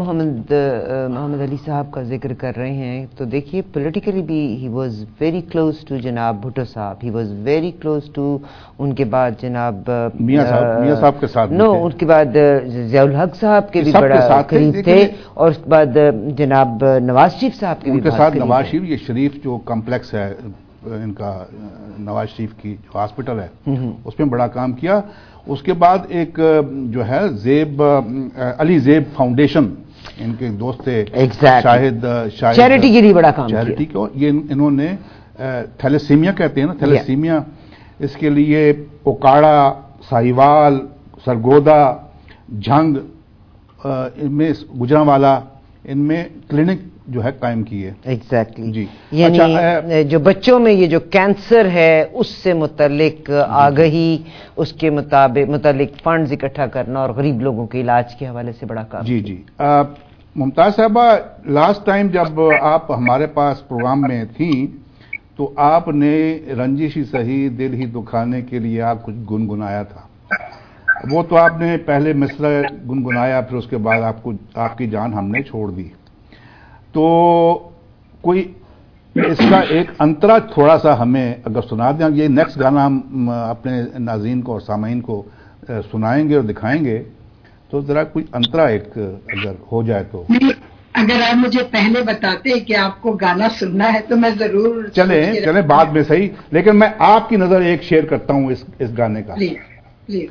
मोहम्मद अली साहब का जिक्र कर रहे हैं तो देखिए पॉलिटिकली भी he was very close to जनाब भुट्टो साहब, he was very close to, उनके बाद जनाब मियां साहब के साथ नो, उनके बाद ज़ियाउल हक साहब के भी बड़ा करीब थे, और उसके बाद जनाब नवाज शरीफ साहब के भी उनके साथ। नवाज शरीफ, ये शरीफ जो कॉम्प्लेक्स है इनका, नवाज शरीफ की जो हॉस्पिटल है उसमें बड़ा काम किया। उसके बाद एक जो है अली ज़ेब फाउंडेशन, इनके दोस्त थे शाहिद, चैरिटी के लिए बड़ा काम किया। चैरिटी को ये इन्होंने थैलेसीमिया कहते हैं ना, थैलेसीमिया, इसके लिए ओकाड़ा, साहिवाल, सरगोदा, झंग, इनमें गुजरांवाला, इनमें क्लिनिक जो है कायम की है। एग्जैक्टली जी। यानी जो बच्चों में ये जो कैंसर है उससे मुतल्लिक आगही, उसके मुताबिक फंड्स इकट्ठा करना और गरीब लोगों के इलाज के हवाले से बड़ा काम। जी जी। मुमताज साहबा, लास्ट टाइम जब आप हमारे पास प्रोग्राम में थी तो आपने रंजिश ही सही दिल ही दुखाने के लिए आप कुछ गुनगुनाया था। वो तो आपने पहले मिसरा गुनगुनाया, फिर उसके बाद आपकी जान हमने छोड़ दी। तो कोई इसका एक अंतरा थोड़ा सा हमें अगर सुना दें, ये नेक्स्ट गाना हम अपने नाज़रीन को और सामाइन को सुनाएंगे और दिखाएंगे, तो जरा कोई अंतरा एक अगर हो जाए तो। अगर आप मुझे पहले बताते कि आपको गाना सुनना है तो मैं जरूर चले बाद में सही, लेकिन मैं आपकी नजर एक शेयर करता हूं इस गाने का। प्लीज।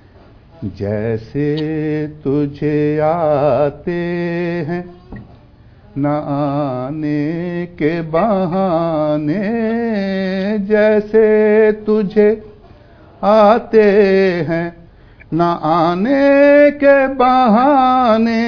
जैसे तुझे आते हैं न आने के बहाने, जैसे तुझे आते हैं न आने के बहाने,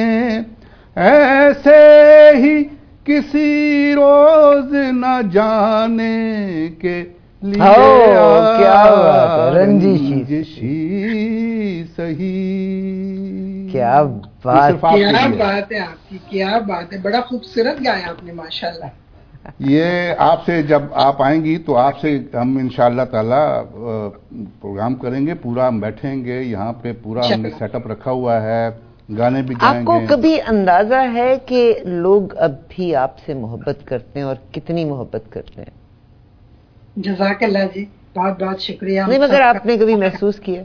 ऐसे ही किसी रोज न जाने के लिए क्या बात है, रंजिशी सही। क्या बात है आपकी, क्या बात है, बड़ा खूबसूरत गाया आपने माशाल्लाह। ये आपसे जब आप आएंगी तो आपसे हम इंशाअल्लाह ताला प्रोग्राम करेंगे, पूरा हम बैठेंगे यहाँ पे, पूरा हमने सेटअप रखा हुआ है, गाने भी गाएंगे। आपको कभी अंदाजा है कि लोग अब भी आपसे मोहब्बत करते हैं और कितनी मोहब्बत करते हैं? जज़ाकल्लाह जी, बहुत बहुत शुक्रिया। नहीं, मगर आपने कभी महसूस किया?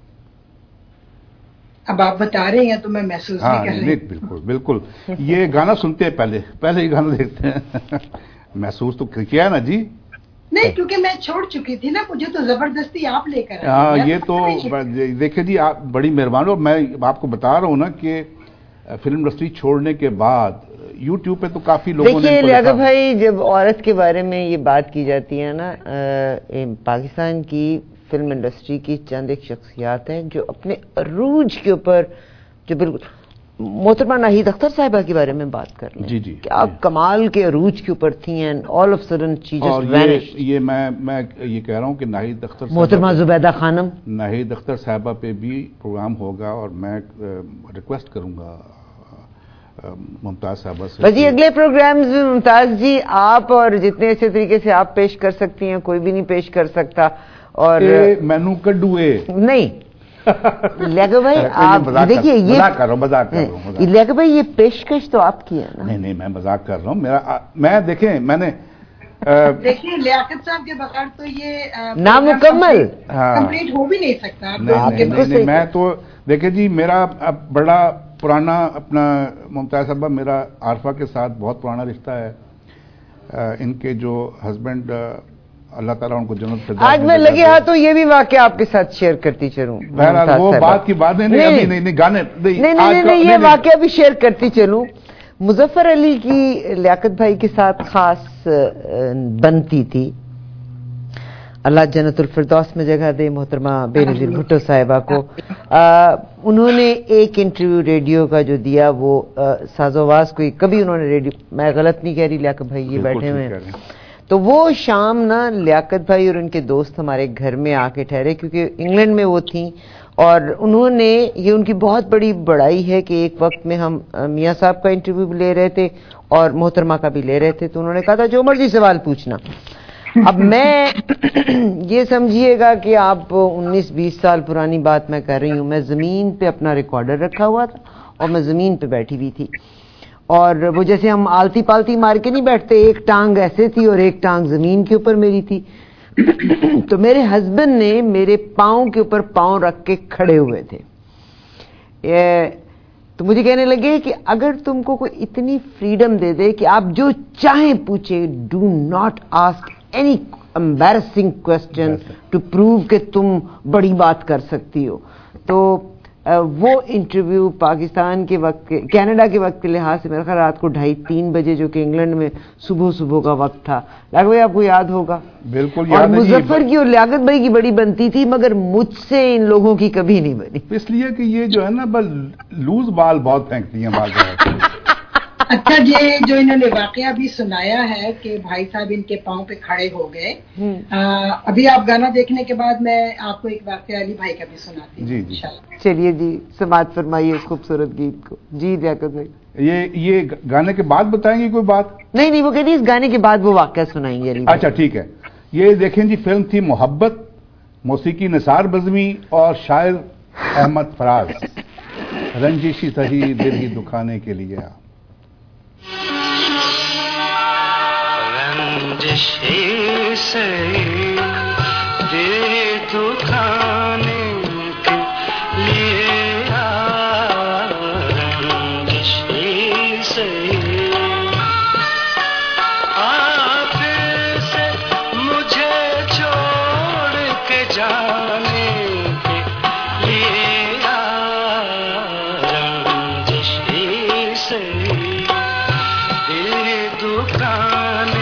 अब आप बता रहे हैं तो मैं महसूस भी कर रही हूँ। बिल्कुल बिल्कुल। ये गाना सुनते हैं, पहले ये गाना देखते हैं। महसूस तो किया है ना जी? नहीं, क्योंकि मैं छोड़ चुकी थी ना, मुझे तो जबरदस्ती आप लेकर हाँ, ये तो देखिए जी, आप बड़ी मेहरबान हो। मैं आपको बता रहा हूँ ना कि फिल्म इंडस्ट्री छोड़ने के बाद यूट्यूब पे तो काफी लोगों ने देखिए लियाकत भाई, जब औरत के बारे में ये बात की जाती है ना, पाकिस्तान की फिल्म इंडस्ट्री की चंद एक शख्सियात हैं जो अपने अरूज के ऊपर جو بالکل محترمہ ناہید اختر صاحبہ کے بارے میں بات کر رہے ہیں. جی کیا کمال کے عروج کے اوپر تھیں and all of sudden she just vanished. یہ میں یہ کہہ رہا ہوں کہ ناہید اختر محترمہ زبیدہ خانم, ناہید اختر صاحبہ پہ بھی پروگرام ہوگا اور میں ریکویسٹ کروں گا ممتاز صاحبہ سے. جی اگلے پروگرامز میں ممتاز جی آپ اور جتنے اچھے طریقے سے آپ پیش کر سکتی ہیں کوئی بھی نہیں پیش کر سکتا. اور مینو کڈوے نہیں لیاقت بھائی آپ دیکھیے یہ مذاق کر رہا ہوں لیاقت بھائی یہ پیشکش تو آپ کی ہے نا. نہیں میں مذاق کر رہا ہوں. میں دیکھیں میں نے دیکھیے لیاقت صاحب کے بغیر تو یہ نامکمل کمپلیٹ ہو بھی نہیں سکتا. نہیں میں تو دیکھیں جی میرا بڑا پرانا اپنا ممتاز صاحبہ میرا عارفہ کے ساتھ بہت پرانا رشتہ ہے. ان کے جو ہسبینڈ اللہ تعالیٰ ان کو جنت فردوس. آج میں لگے ہاں تو یہ بھی واقعہ آپ کے ساتھ شیئر کرتی چلوں. بہرحال وہ بات کی باتیں نہیں گانے نہیں یہ واقعہ بھی شیئر کرتی چلوں. مظفر علی کی لیاقت بھائی کے ساتھ خاص بنتی تھی. اللہ جنت الفردوس میں جگہ دے محترمہ بے نظیر بھٹو صاحبہ کو. انہوں نے ایک انٹرویو ریڈیو کا جو دیا وہ ساز و آواز کوئی کبھی انہوں نے ریڈیو, میں غلط نہیں کہہ رہی لیاقت بھائی یہ بیٹھے ہوئے ہیں, تو وہ شام نا لیاقت بھائی اور ان کے دوست ہمارے گھر میں آ کے ٹھہرے کیونکہ انگلینڈ میں وہ تھیں, اور انہوں نے یہ ان کی بہت بڑی بڑائی ہے کہ ایک وقت میں ہم میاں صاحب کا انٹرویو لے رہے تھے اور محترمہ کا بھی لے رہے تھے, تو انہوں نے کہا تھا جو مرضی سوال پوچھنا. اب میں یہ سمجھیے گا کہ آپ 19-20 سال پرانی بات میں کر رہی ہوں. میں زمین پہ اپنا ریکارڈر رکھا ہوا تھا اور میں زمین پہ بیٹھی ہوئی تھی, اور وہ جیسے ہم آلتی پالتی مار کے نہیں بیٹھتے, ایک ٹانگ ایسے تھی اور ایک ٹانگ زمین کے اوپر میری تھی. تو میرے ہسبینڈ نے میرے پاؤں کے اوپر پاؤں رکھ کے کھڑے ہوئے تھے. تو مجھے کہنے لگے کہ اگر تم کو کوئی اتنی فریڈم دے دے کہ آپ جو چاہیں پوچھے, do not ask any embarrassing question to prove کہ تم بڑی بات کر سکتی ہو. تو وہ انٹرویو پاکستان کے وقت کینیڈا کے وقت کے لحاظ سے میرے خیال رات کو 2:30-3 بجے جو کہ انگلینڈ میں صبح کا وقت تھا. لیاقت بھائی آپ کو یاد ہوگا؟ بالکل یاد ہے. اور مظفر کی اور لیاقت بھائی کی بڑی بنتی تھی, مگر مجھ سے ان لوگوں کی کبھی نہیں بنی, اس لیے کہ یہ جو ہے نا بس لوز بال بہت پھینکتی ہیں بات. اچھا یہ جو انہوں نے واقعہ بھی سنایا ہے کہ بھائی صاحب ان کے پاؤں پہ کھڑے ہو گئے, ابھی آپ گانا دیکھنے کے بعد میں آپ کو ایک واقعہ علی بھائی کا بھی سناتی ہوں. جی چلیے جی سماعت فرمائیے اس خوبصورت گیت کو. جی لیاقت بھائی یہ گانے کے بعد بتائیں گے کوئی بات؟ نہیں وہ کہتی اس گانے کے بعد وہ واقعہ سنائیں گے. اچھا ٹھیک ہے. یہ دیکھیں جی فلم تھی محبت, موسیقی نثار بزمی اور شاعر احمد فراز. رنجشی سہی دل ہی دکھانے کے لیے. رنجشی سہی دل دکھانے کے لیے, رنجشی سہی آپ سے مجھے چھوڑ کے جانے کے لیے, رنجشی سہی دل دکھانے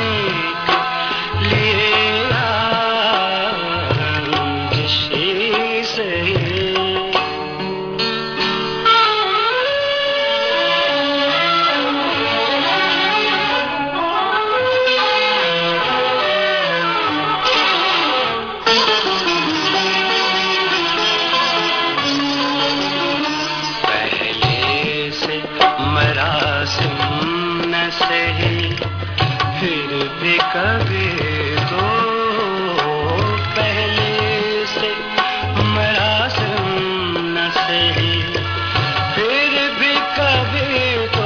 کبھی تو پہلے سے مراسم نہ سہی, پھر بھی کبھی تو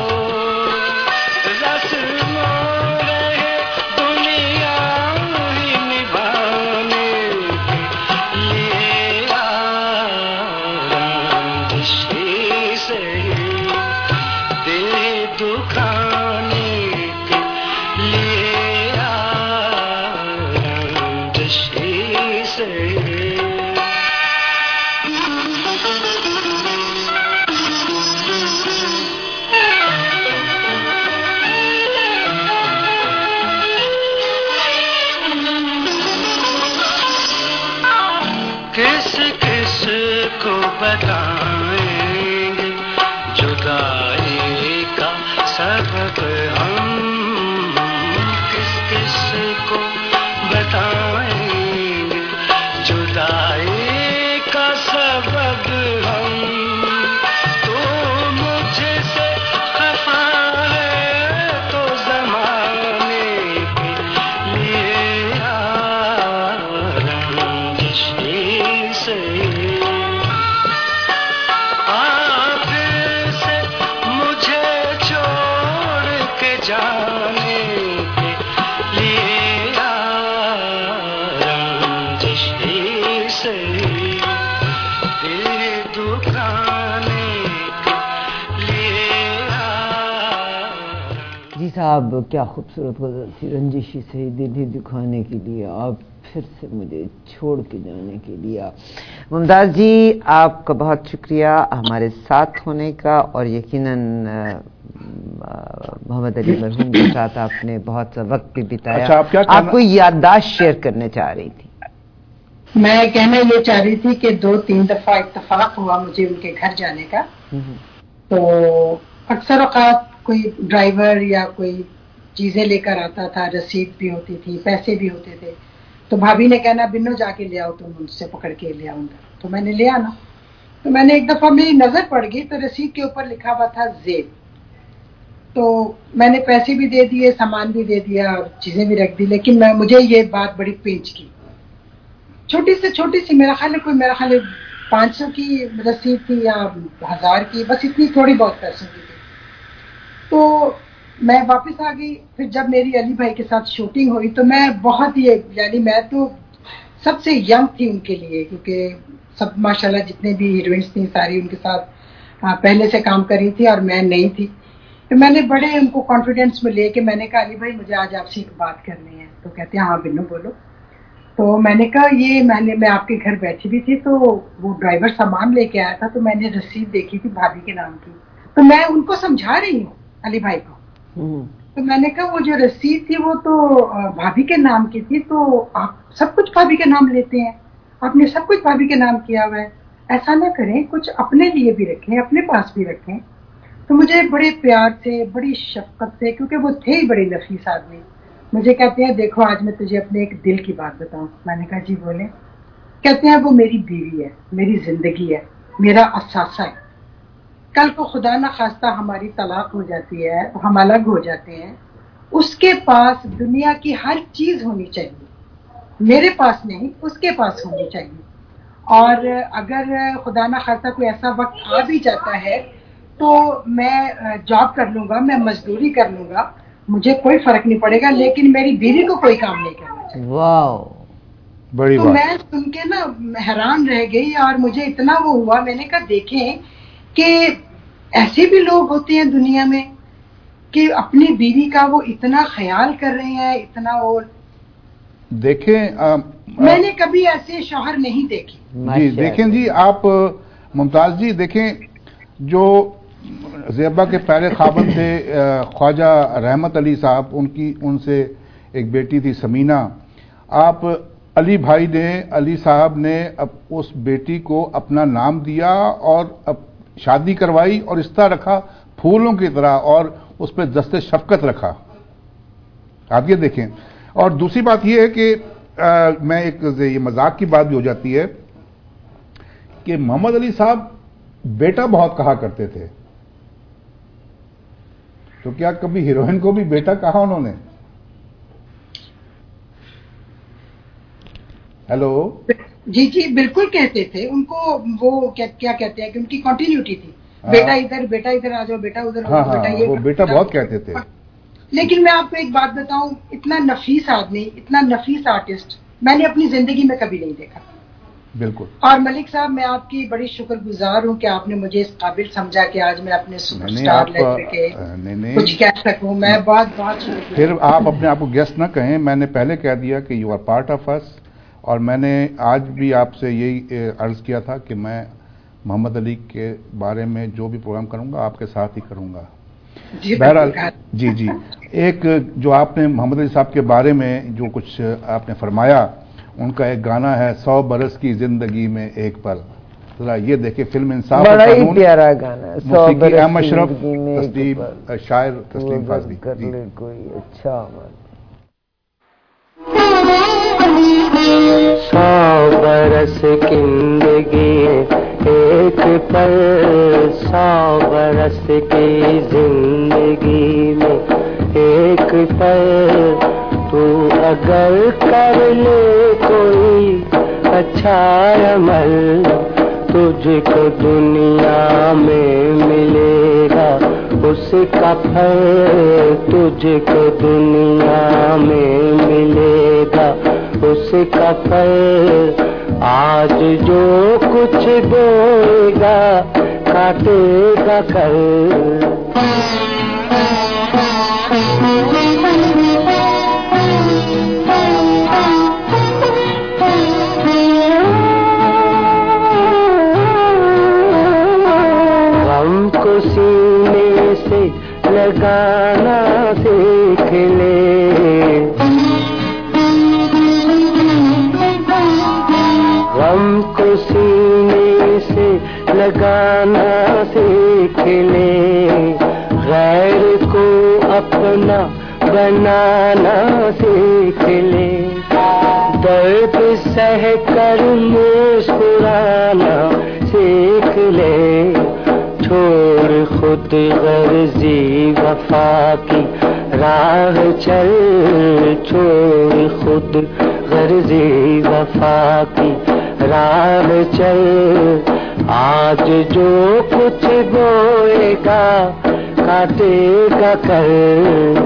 رسم رہے دنیا ہی نبھانے کے لیے, رنجشی سہی دل دکھانے کے لیے. کس کس کو بتائیں گے सबक हम किस किस को बताएंगे, जुदाई का सबक हम, तो मुझसे खफा है तो ज़माने के लिए रंजिश से जाने के लिए रंजिश से दिल दुखाने के लिए। जी साहब, क्या खूबसूरत गज़ल थी। रंजिशी से दिल ही दुखाने के लिए, आप फिर से मुझे छोड़ के जाने के लिए। मुमताज़ जी, आपका बहुत शुक्रिया हमारे साथ होने का, और यकीनन मोहम्मद अली मरहूम के साथ आपने बहुत सा वक्त भी बिताया। अच्छा, आप क्या आपको याददाश्त शेयर करने चाह रही थी? मैं कहना ये चाह रही थी कि 2-3 दफा इत्तेफाक हुआ मुझे उनके घर जाने का। तो अक्सर औकात कोई ड्राइवर या कोई चीजें लेकर आता था, रसीद भी होती थी, पैसे भी होते थे, तो भाभी ने कहना बिन्नो जाके ले आओ, तुम उनसे पकड़ के ले आओ अंदर। तो मैंने ले आना। तो मैंने एक दफा मेरी नजर पड़ गई तो रसीद के ऊपर लिखा हुआ था जेब। तो मैंने पैसे भी दे दिए, सामान भी दे दिया और चीजें भी रख दी, लेकिन मुझे ये बात बड़ी पेंच की। छोटी से छोटी सी, मेरा ख्याल है 500 की रसीद थी या 1000 की, बस इतनी थोड़ी बहुत पैसों की थी। तो मैं वापस आ गई। फिर जब मेरी अली भाई के साथ शूटिंग हुई तो मैं बहुत ही, यानी मैं तो सबसे यंग थी उनके लिए, क्योंकि सब माशाल्लाह जितने भी हीरोइंस थी सारी उनके साथ पहले से काम कर रही थी और मैं नहीं थी। तो मैंने बड़े उनको कॉन्फिडेंस में लेके मैंने कहा अली भाई मुझे आज आपसे एक बात करनी है। तो कहते हैं हाँ बिन्नू बोलो। तो मैंने कहा ये मैं आपके घर बैठी भी थी, तो वो ड्राइवर सामान लेके आया था, तो मैंने रसीद देखी थी भाभी के नाम की, तो मैं उनको समझा रही हूँ अली भाई को। तो मैंने कहा वो जो रसीद थी वो तो भाभी के नाम की थी, तो आप सब कुछ भाभी के नाम लेते हैं, आपने सब कुछ भाभी के नाम किया हुआ है, ऐसा ना करें, कुछ अपने लिए भी रखें, अपने पास भी रखें। तो मुझे बड़े प्यार से, बड़ी शफकत से, क्योंकि वो थे ही बड़े नफीस आदमी, मुझे कहते हैं देखो आज मैं तुझे अपने एक दिल की बात बताऊं। मैंने कहा जी बोले। कहते हैं वो मेरी बीवी है, मेरी जिंदगी है, मेरा असासा है। कल को खुदा ना खास्ता हमारी तलाक हो जाती है, हम अलग हो जाते हैं, उसके पास दुनिया की हर चीज होनी चाहिए, मेरे पास नहीं, उसके पास होनी चाहिए। और अगर खुदा ना खास्ता कोई ऐसा वक्त आ भी जाता है तो मैं जॉब कर लूंगा, मैं मजदूरी कर लूंगा, मुझे कोई फर्क नहीं पड़ेगा, लेकिन मेरी बीवी को कोई काम नहीं करना चाहिए। वाह, बड़ी तो बात। मैं सुन के ना हैरान रह गई और मुझे इतना वो हुआ। मैंने कहा देखें कि ऐसे भी लोग होते हैं दुनिया में कि अपनी बीवी का वो इतना ख्याल कर रहे हैं, इतना वो। देखें मैंने कभी ऐसे शौहर नहीं देखे। जी देखें जी, आप मुमताज जी देखें, जो ज़ेबा के पहले खाबन थे ख्वाजा रहमत अली साहब, उनसे एक बेटी थी समीना। आप अली भाई ने, अली साहब ने अब उस बेटी को अपना नाम दिया और अब शादी करवाई और इस तरह रखा फूलों की तरह, और उस पर दस्ते शफकत रखा। आप ये देखें। और दूसरी बात ये है कि मैं एक ये मजाक की बात भी हो जाती है कि मोहम्मद अली साहब बेटा बहुत कहा करते थे, तो क्या कभी हीरोइन को भी बेटा कहा उन्होंने? हेलो जी जी बिल्कुल कहते थे उनको। वो क्या कहते हैं कि उनकी कंटिन्यूटी थी। बेटा इधर आ जाओ, बेटा उधर, बेटा ये, वो बेटा बहुत कहते थे। लेकिन मैं आपको एक बात बताऊं, इतना नफीस आदमी, इतना नफीस आर्टिस्ट मैंने अपनी जिंदगी में कभी नहीं देखा। बिल्कुल। और मलिक साहब, मैं आपकी बड़ी शुक्रगुजार हूं कि आपने मुझे इस काबिल समझा कि आज मैं अपने सुपरस्टार लेवल के कुछ कह सकूं। मैं बहुत शुक्रिया। फिर आप अपने आप को गेस्ट ना कहें, मैंने पहले कह दिया कि you are part of us, और मैंने आज भी आपसे यही अर्ज किया था कि मैं मोहम्मद अली के बारे में जो भी प्रोग्राम करूंगा आपके साथ ही करूंगा। बहरहाल जी, एक जो आपने मोहम्मद अली साहब के बारे में जो कुछ आपने फरमाया, उनका एक गाना है 100 बरस की जिंदगी में एक पल, ذرا یہ دیکھیں فلم انصاف بڑا ہی قانون، پیارا گانا ہے. موسیقی احمد شرف، زندگی میں ایک تسلیم بار شاعر تسلیم وہ فاضلی. کر لے کوئی اچھا عمل. 100 برس زندگی ایک پل، 100 برس کی زندگی میں ایک پل، تو اگر کر لے کوئی اچھا عمل، تجھ کو دنیا میں ملے گا اس کا پھل، تجھ کو دنیا میں ملے گا اس کا پھل. آج جو کچھ بوئے گا کاٹے گا کل. غم کو سینے سے لگانا سیکھ لے، غم کو سینے سے لگانا سیکھ لے، غیر کو اپنا بنانا سیکھ لے، درد سہ کر مسکرانا سیکھ لے، چھوڑ خود غرضی وفا کی راہ چل، چھوڑ خود غرضی وفا کی راہ چل. آج جو کچھ بوئے گا کاٹے گا کل.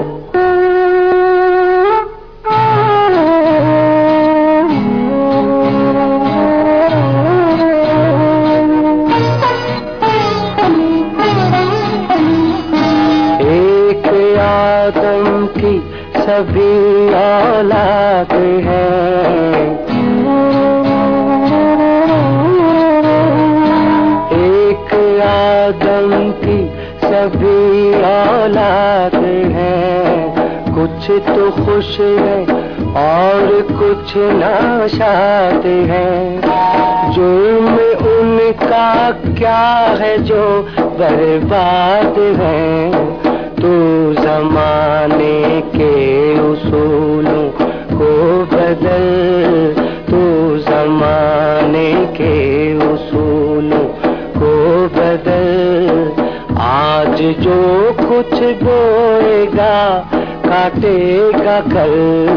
ایک آدم کی سبھی اولاد ہے، ایک آدم کی سبھی اولاد ہے، کچھ تو خوش ہے اور کچھ ناشاد ہے. جرم ان کا کیا ہے جو برباد ہے، تو زمانے کے اصولوں کو بدل، تو زمانے کے اصولوں کو بدل. آج جو کچھ بوئے گا کاٹے گا کل.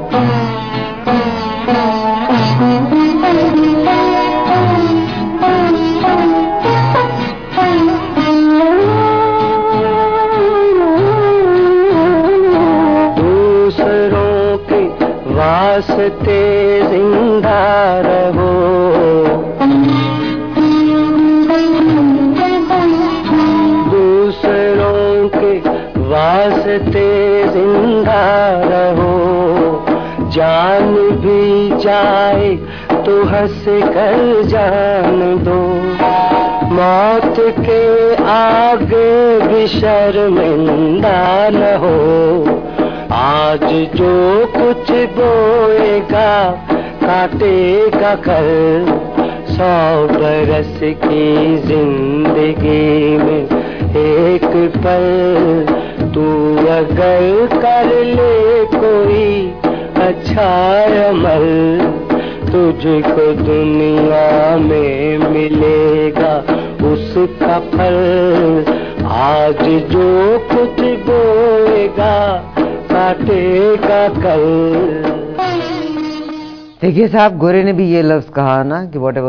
دوسروں کے واسطے زندہ رہو، دوسروں کے واسطے زندہ رہو. جان بھی جائے تو ہنس کر جان دو، موت کے آگے بھی شرمندہ نہ ہو. آج جو کچھ بوئے گا کاٹے گا کل. 100 برس کی زندگی میں ایک پل، تو اگر کر لے کوئی اچھا عمل، تجھ کو دنیا میں ملے گا اس کا پھل. آج جو کچھ بوئے گا کاٹے گا کل. دیکھیے صاحب، گورے نے بھی یہ لفظ کہا نا کہ واٹ ایور